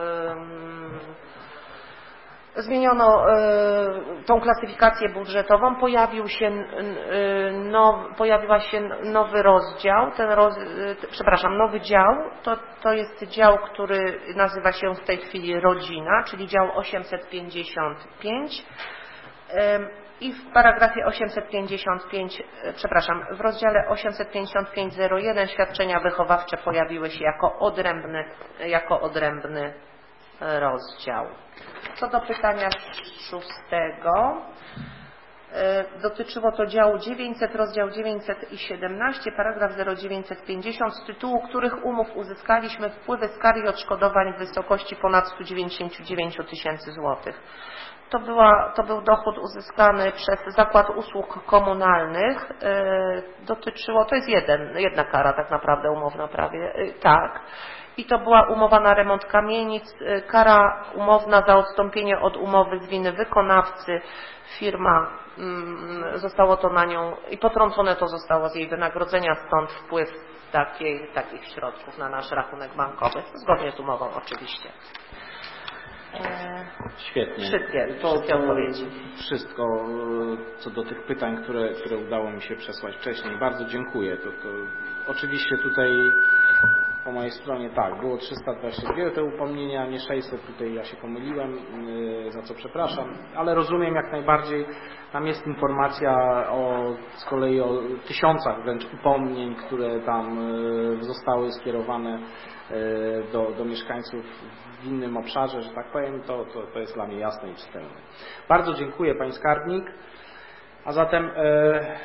zmieniono tą klasyfikację budżetową. Pojawił się now, pojawiła się nowy rozdział, ten roz, przepraszam, nowy dział, to, to jest dział, który nazywa się w tej chwili rodzina, czyli dział osiemset pięćdziesiąt pięć. I w paragrafie osiemset pięćdziesiąt pięć, przepraszam, w rozdziale osiemset pięćdziesiąt pięć zero jeden świadczenia wychowawcze pojawiły się jako odrębny, jako odrębny rozdział. Co do pytania szóstego, dotyczyło to działu dziewięćset, rozdział dziewięćset siedemnaście, paragraf zero dziewięćset pięćdziesiąt, z tytułu których umów uzyskaliśmy wpływy z kar i odszkodowań w wysokości ponad sto dziewięćdziesiąt dziewięć tysięcy złotych. To, była, to był dochód uzyskany przez Zakład Usług Komunalnych. Dotyczyło, to jest jeden, jedna kara tak naprawdę umowna prawie, tak. I to była umowa na remont kamienic, kara umowna za odstąpienie od umowy z winy wykonawcy. Firma, zostało to na nią i potrącone to zostało z jej wynagrodzenia, stąd wpływ takiej, takich środków na nasz rachunek bankowy, zgodnie z umową oczywiście. Świetnie. Wszystkie, to, wszystkie to odpowiedzi. Wszystko co do tych pytań, które, które udało mi się przesłać wcześniej. Bardzo dziękuję. To, to oczywiście tutaj po mojej stronie tak, było trzysta dwadzieścia dwa te upomnienia, nie sześćset, tutaj ja się pomyliłem, za co przepraszam, ale rozumiem jak najbardziej, tam jest informacja o, z kolei o tysiącach wręcz upomnień, które tam zostały skierowane do, do mieszkańców w innym obszarze, że tak powiem, to, to, to jest dla mnie jasne i czytelne. Bardzo dziękuję Pani Skarbnik, a zatem e,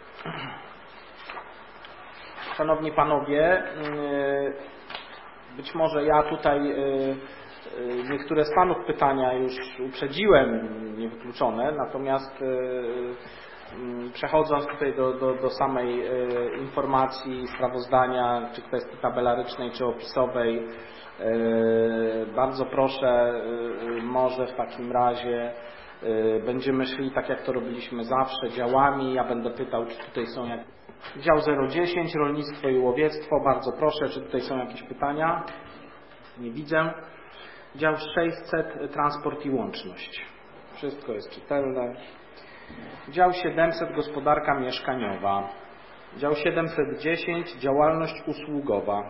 Szanowni Panowie, być może ja tutaj niektóre z Panów pytania już uprzedziłem, niewykluczone, natomiast przechodząc tutaj do, do, do samej informacji, sprawozdania, czy kwestii tabelarycznej, czy opisowej, bardzo proszę, może w takim razie będziemy szli tak jak to robiliśmy zawsze, działami. Ja będę pytał, czy tutaj są jakieś... Dział zero dziesięć, rolnictwo i łowiectwo, bardzo proszę, czy tutaj są jakieś pytania? Nie widzę. Dział sześćset, transport i łączność. Wszystko jest czytelne. Dział siedemset, gospodarka mieszkaniowa. Dział siedemset dziesięć, działalność usługowa.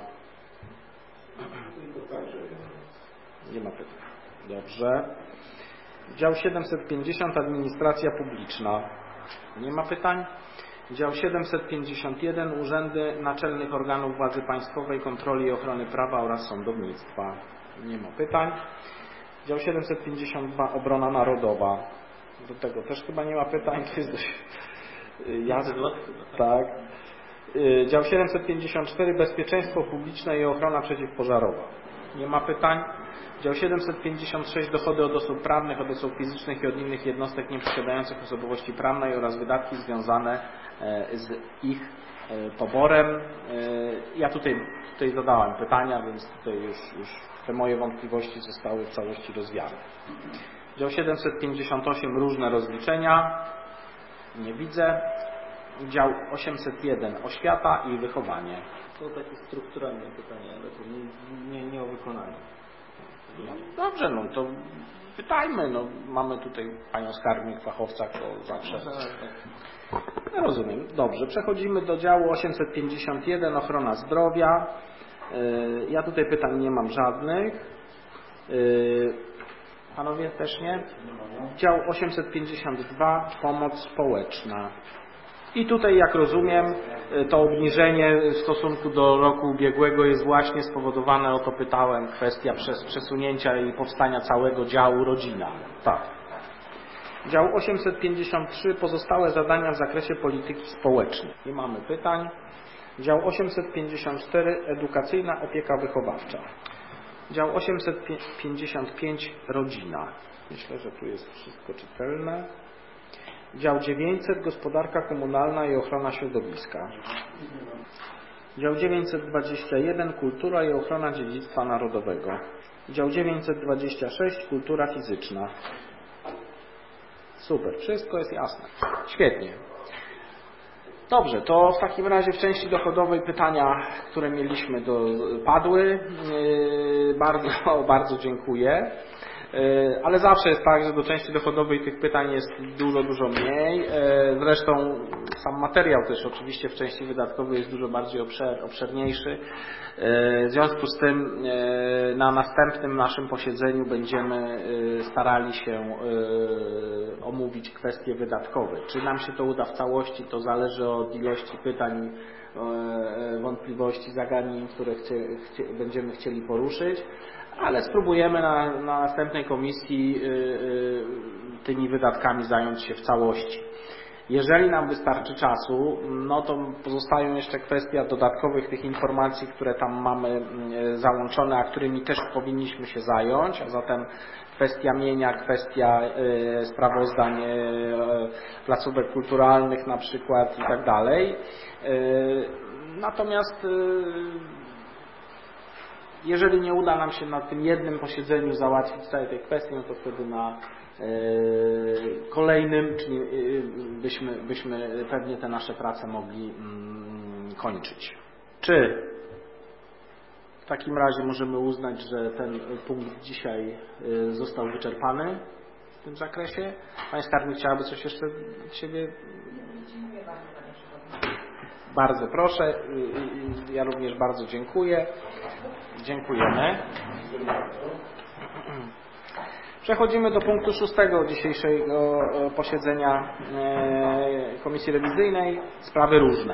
Nie ma pytań. Dobrze. Dział siedemset pięćdziesiąt, administracja publiczna. Nie ma pytań. Dział siedemset pięćdziesiąt jeden, urzędy naczelnych organów władzy państwowej, kontroli i ochrony prawa oraz sądownictwa. Nie ma pytań. Dział siedemset pięćdziesiąt dwa, obrona narodowa. Do tego też chyba nie ma pytań, to jest dość jasne. Tak. Dział siedemset pięćdziesiąt cztery, bezpieczeństwo publiczne i ochrona przeciwpożarowa. Nie ma pytań. Dział siedemset pięćdziesiąt sześć, dochody od osób prawnych, od osób fizycznych i od innych jednostek nieposiadających osobowości prawnej oraz wydatki związane z ich poborem. Ja tutaj, tutaj zadałem pytania, więc tutaj już, już te moje wątpliwości zostały w całości rozwiane. Dział siedemset pięćdziesiąt osiem, różne rozliczenia. Nie widzę. Dział osiemset jeden, oświata i wychowanie. To takie strukturalne pytanie, ale to nie, nie, nie o wykonaniu. No, dobrze, no to pytajmy. No, mamy tutaj Panią Skarbnik, fachowca, to zawsze. Ja rozumiem. Dobrze, przechodzimy do działu osiemset pięćdziesiąt jeden, ochrona zdrowia. Ja tutaj pytań nie mam żadnych. Panowie też nie? Dział osiemset pięćdziesiąt dwa, pomoc społeczna. I tutaj, jak rozumiem, to obniżenie w stosunku do roku ubiegłego jest właśnie spowodowane, o to pytałem, kwestia przesunięcia i powstania całego działu rodzina. Tak. Dział osiemset pięćdziesiąt trzy, pozostałe zadania w zakresie polityki społecznej. Nie mamy pytań. Dział osiemset pięćdziesiąt cztery, edukacyjna opieka wychowawcza. Dział osiemset pięćdziesiąt pięć, rodzina. Myślę, że tu jest wszystko czytelne. Dział dziewięćset, gospodarka komunalna i ochrona środowiska. Dział dziewięćset dwadzieścia jeden, kultura i ochrona dziedzictwa narodowego. Dział dziewięćset dwadzieścia sześć, kultura fizyczna. Super, wszystko jest jasne. Świetnie. Dobrze, to w takim razie w części dochodowej pytania, które mieliśmy, do, padły. Yy, bardzo, bardzo dziękuję. Ale zawsze jest tak, że do części dochodowej tych pytań jest dużo, dużo mniej. Zresztą sam materiał też oczywiście w części wydatkowej jest dużo bardziej obszer, obszerniejszy. W związku z tym na następnym naszym posiedzeniu będziemy starali się omówić kwestie wydatkowe. Czy nam się to uda w całości, to zależy od ilości pytań, wątpliwości, zagadnień, które chcie, chcie, będziemy chcieli poruszyć. Ale spróbujemy na, na następnej komisji yy, yy, tymi wydatkami zająć się w całości. Jeżeli nam wystarczy czasu, no to pozostają jeszcze kwestia dodatkowych tych informacji, które tam mamy yy, załączone, a którymi też powinniśmy się zająć, a zatem kwestia mienia, kwestia yy, sprawozdań yy, placówek kulturalnych na przykład i tak dalej. Yy, natomiast yy, jeżeli nie uda nam się na tym jednym posiedzeniu załatwić całej tej kwestii, no to wtedy na yy, kolejnym, czyli yy, byśmy, byśmy pewnie te nasze prace mogli yy, kończyć. Czy W takim razie możemy uznać, że ten punkt dzisiaj został wyczerpany w tym zakresie. Pani skarbnik chciałaby coś jeszcze od siebie? Bardzo proszę. Ja również bardzo dziękuję. Dziękujemy. Przechodzimy do punktu szóstego dzisiejszego posiedzenia Komisji Rewizyjnej. Sprawy różne.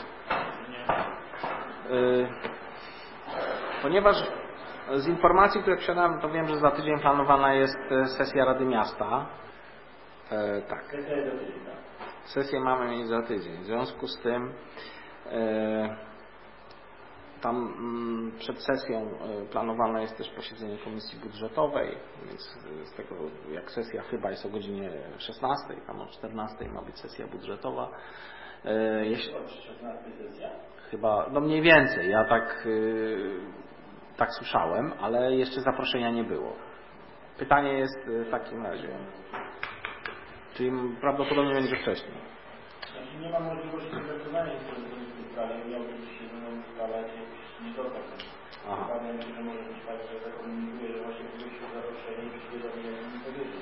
Ponieważ z informacji, które posiadam, to wiem, że za tydzień planowana jest sesja Rady Miasta. E, tak. Sesję mamy mieć za tydzień. W związku z tym e, tam m, przed sesją e, planowane jest też posiedzenie Komisji Budżetowej, więc z tego, jak sesja chyba jest o godzinie szesnastej, tam o czternastej ma być sesja budżetowa. E, jeśli, chyba, no mniej więcej. Ja tak... E, Tak słyszałem, ale jeszcze zaproszenia nie było. Pytanie jest w takim razie. Czyli prawdopodobnie będzie wcześniej. Jeśli nie ma możliwości wykonania tej sprawy, miałby się ze mną ustalać jakiś niedotok. Pytanie, że może być tak, że zakomunikuję, że właśnie powiesił zaproszenie i przyjdzie do mnie nie powiedzieć.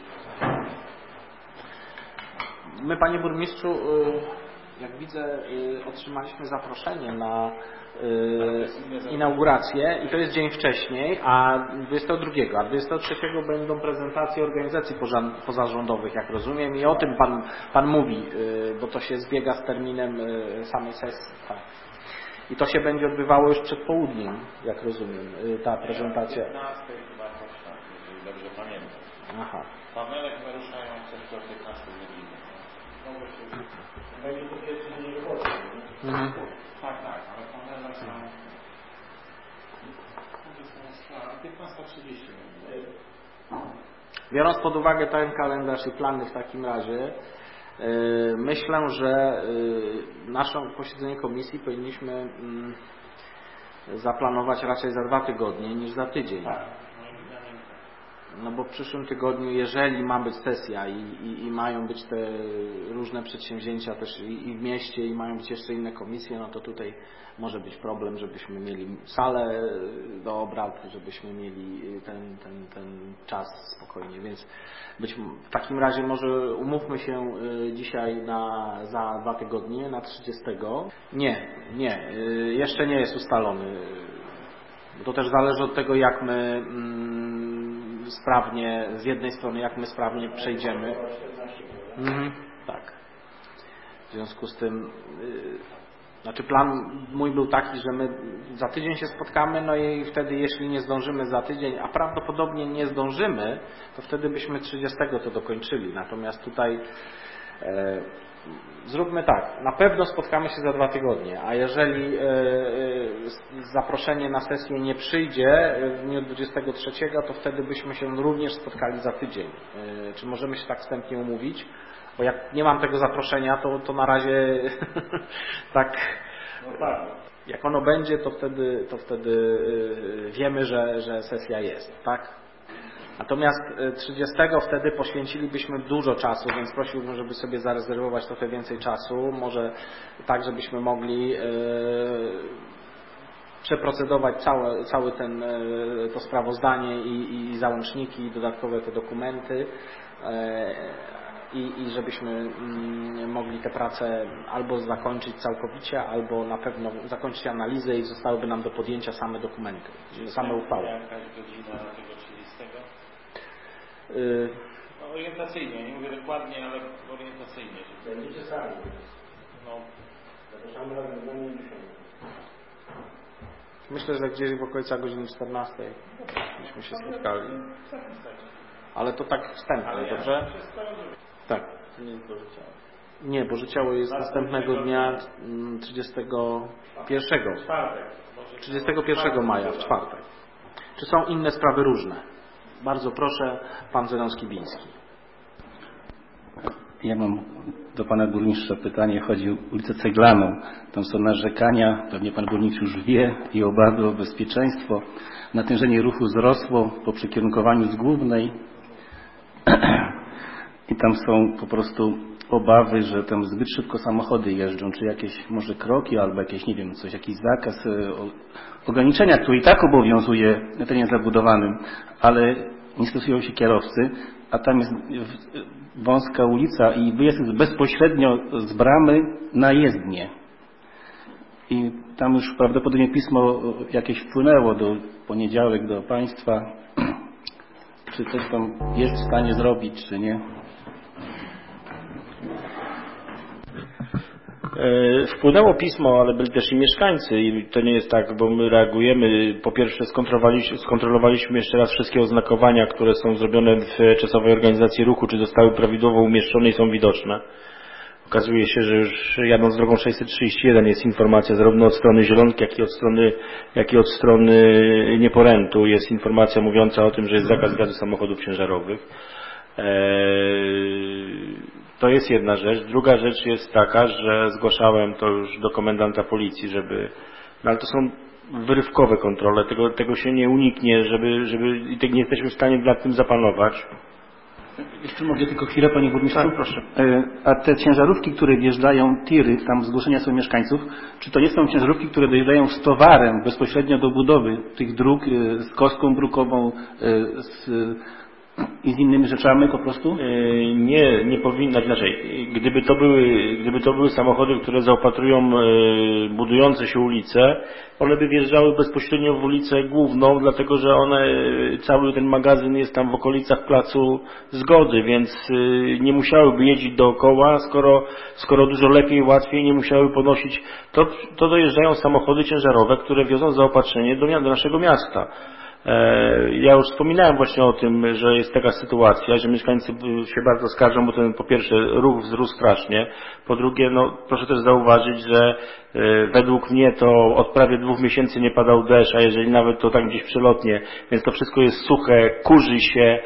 My, panie burmistrzu, jak widzę, otrzymaliśmy zaproszenie na inaugurację i to jest dzień wcześniej, a dwudziestego drugiego, a dwudziestego trzeciego będą prezentacje organizacji pozarządowych, jak rozumiem, i o tym pan, pan mówi, bo to się zbiega z terminem samej sesji. Tak. I to się będzie odbywało już przed południem, jak rozumiem, ta prezentacja. piętnastej chyba poczta, jeżeli dobrze pamiętam. Aha. Panele naruszają coś do piętnastej godziny. Będzie to pierwszy dzień roboczy. Mhm. Tak, tak, ale panele są... piętnasta trzydzieści. Biorąc pod uwagę ten kalendarz i plany w takim razie, myślę, że nasze posiedzenie komisji powinniśmy zaplanować raczej za dwa tygodnie niż za tydzień. No bo w przyszłym tygodniu, jeżeli ma być sesja i, i, i mają być te różne przedsięwzięcia też i, i w mieście i mają być jeszcze inne komisje, no to tutaj może być problem, żebyśmy mieli salę do obrad, żebyśmy mieli ten, ten, ten czas spokojnie, więc być, w takim razie może umówmy się dzisiaj na, za dwa tygodnie, na trzydziestego. Nie, nie, jeszcze nie jest ustalony. To też zależy od tego, jak my mm, sprawnie, z jednej strony, jak my sprawnie przejdziemy. Mhm, tak. W związku z tym, yy, znaczy plan mój był taki, że my za tydzień się spotkamy, no i wtedy, jeśli nie zdążymy za tydzień, a prawdopodobnie nie zdążymy, to wtedy byśmy trzydziestego to dokończyli. Natomiast tutaj yy, zróbmy tak, na pewno spotkamy się za dwa tygodnie, a jeżeli zaproszenie na sesję nie przyjdzie w dniu dwudziestego trzeciego, to wtedy byśmy się również spotkali za tydzień. Czy możemy się tak wstępnie umówić? Bo jak nie mam tego zaproszenia, to, to na razie tak, jak ono będzie, to wtedy, to wtedy wiemy, że, że sesja jest, tak? Natomiast trzydziestego wtedy poświęcilibyśmy dużo czasu, więc prosiłbym, żeby sobie zarezerwować trochę więcej czasu. Może tak, żebyśmy mogli yy, przeprocedować całe, cały ten, yy, to sprawozdanie i, i załączniki, i dodatkowe te dokumenty. Yy, I, i żebyśmy mm, mogli te prace albo zakończyć całkowicie, albo na pewno zakończyć analizę i zostałyby nam do podjęcia same dokumenty, same uchwały. Jakaś godzina tego trzydziestego? Yy, no, orientacyjnie, nie mówię dokładnie, ale orientacyjnie. Będziecie sami. No. Zapraszamy razem z nami dziesiątą. Myślę, że gdzieś w okolicach godziny czternastej byśmy się spotkali. Ale to tak wstępnie, dobrze? Tak. Nie, Boże Ciało jest następnego dnia trzydziestego pierwszego. trzydziestego pierwszego maja, w czwartek. Czy są inne sprawy różne? Bardzo proszę, pan Zenowski-Biński. Ja mam do pana burmistrza pytanie. Chodzi o ulicę Ceglaną. Tam są narzekania, pewnie pan burmistrz już wie, i obawy o bezpieczeństwo. Natężenie ruchu wzrosło po przekierunkowaniu z głównej. i tam są po prostu obawy, że tam zbyt szybko samochody jeżdżą, czy jakieś może kroki, albo jakieś, nie wiem, coś, jakiś zakaz, ograniczenia, które i tak obowiązuje na terenie zabudowanym, ale nie stosują się kierowcy, a tam jest wąska ulica i wyjazd jest bezpośrednio z bramy na jezdnię. I tam już prawdopodobnie pismo jakieś wpłynęło do poniedziałek do państwa, czy coś tam jest w stanie zrobić, czy nie. Wpłynęło pismo, ale byli też i mieszkańcy i to nie jest tak, bo my reagujemy. Po pierwsze skontrolowaliśmy, skontrolowaliśmy jeszcze raz wszystkie oznakowania, które są zrobione w czasowej organizacji ruchu, czy zostały prawidłowo umieszczone i są widoczne. Okazuje się, że już jadąc drogą sześćset trzydzieści jeden jest informacja zarówno od strony Zielonki, jak i od strony, jak i od strony Nieporętu. Jest informacja mówiąca o tym, że jest zakaz wjazdu samochodów ciężarowych. To jest jedna rzecz. Druga rzecz jest taka, że zgłaszałem to już do komendanta policji, żeby... No ale to są wyrywkowe kontrole, tego, tego się nie uniknie, żeby, żeby i nie jesteśmy w stanie nad tym zapanować. Jeszcze mogę tylko chwilę, panie burmistrzu? Tak, proszę. A te ciężarówki, które wjeżdżają, tiry, tam zgłoszenia są mieszkańców, czy to nie są ciężarówki, które dojeżdżają z towarem bezpośrednio do budowy tych dróg, z kostką brukową, z, i z innymi rzeczami po prostu? Nie, nie powinno, znaczy, gdyby to były, gdyby to były samochody, które zaopatrują budujące się ulice, one by wjeżdżały bezpośrednio w ulicę główną, dlatego że one, cały ten magazyn jest tam w okolicach Placu Zgody, więc nie musiałyby jeździć dookoła, skoro, skoro dużo lepiej, łatwiej nie musiały ponosić, to, to dojeżdżają samochody ciężarowe, które wiozą zaopatrzenie do, do naszego miasta. Ja już wspominałem właśnie o tym, że jest taka sytuacja, że mieszkańcy się bardzo skarżą, bo ten po pierwsze ruch wzrósł strasznie, po drugie, no proszę też zauważyć, że według mnie to od prawie dwóch miesięcy nie padał deszcz, a jeżeli nawet to tak gdzieś przelotnie, więc to wszystko jest suche, kurzy się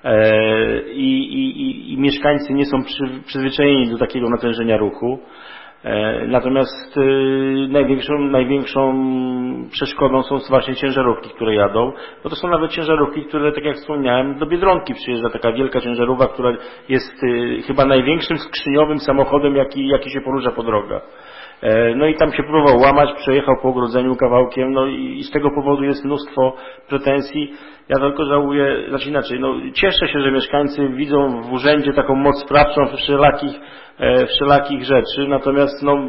i, i, i mieszkańcy nie są przy, przyzwyczajeni do takiego natężenia ruchu. Natomiast największą, największą przeszkodą są właśnie ciężarówki, które jadą, bo to są nawet ciężarówki, które, tak jak wspomniałem, do Biedronki przyjeżdża taka wielka ciężarówka, która jest chyba największym skrzyniowym samochodem, jaki, jaki się porusza po drogach. No i tam się próbował łamać, przejechał po ogrodzeniu kawałkiem, no i z tego powodu jest mnóstwo pretensji. Ja tylko żałuję, znaczy inaczej, no cieszę się, że mieszkańcy widzą w urzędzie taką moc sprawczą wszelakich, wszelakich rzeczy, natomiast no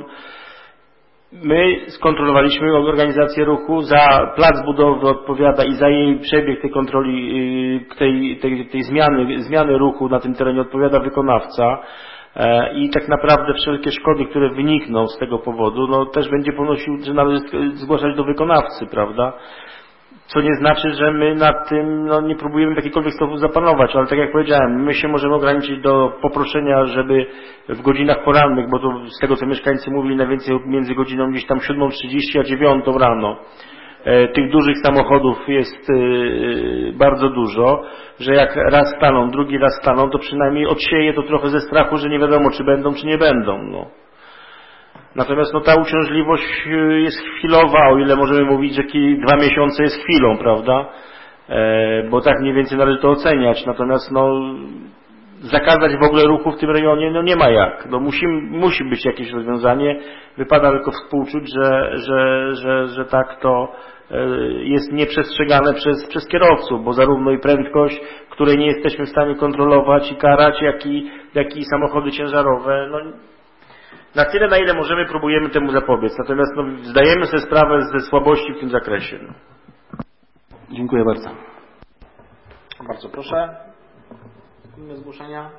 my skontrolowaliśmy organizację ruchu, za plac budowy odpowiada i za jej przebieg tej kontroli, tej, tej, tej zmiany, zmiany ruchu na tym terenie odpowiada wykonawca. I tak naprawdę wszelkie szkody, które wynikną z tego powodu, no też będzie ponosił, że należy zgłaszać do wykonawcy, prawda? Co nie znaczy, że my nad tym no, nie próbujemy w jakikolwiek sposób zapanować, ale tak jak powiedziałem, my się możemy ograniczyć do poproszenia, żeby w godzinach porannych, bo to z tego co mieszkańcy mówili najwięcej między godziną gdzieś tam siódmą trzydzieści a dziewiątą rano, tych dużych samochodów jest bardzo dużo, że jak raz staną, drugi raz staną, to przynajmniej odsieje to trochę ze strachu, że nie wiadomo, czy będą, czy nie będą. No. Natomiast no, ta uciążliwość jest chwilowa, o ile możemy mówić, że dwa miesiące jest chwilą, prawda? E, bo tak mniej więcej należy to oceniać. Natomiast no, zakazać w ogóle ruchu w tym rejonie no nie ma jak. No, musi, musi być jakieś rozwiązanie. Wypada tylko współczuć, że, że, że, że tak to jest nieprzestrzegane przez, przez kierowców, bo zarówno i prędkość, której nie jesteśmy w stanie kontrolować i karać, jak i, jak i samochody ciężarowe, no, na tyle, na ile możemy, próbujemy temu zapobiec. Natomiast no, zdajemy sobie sprawę ze słabości w tym zakresie. No. Dziękuję bardzo. Bardzo proszę. Inne zgłoszenia?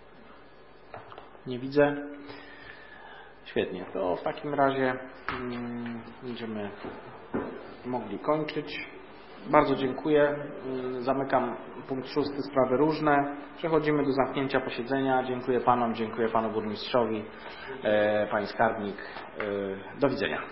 Nie widzę. Świetnie. To w takim razie hmm, będziemy mogli kończyć. Bardzo dziękuję. Zamykam punkt szósty, sprawy różne. Przechodzimy do zamknięcia posiedzenia. Dziękuję panom, dziękuję panu burmistrzowi, pani skarbnik. Do widzenia.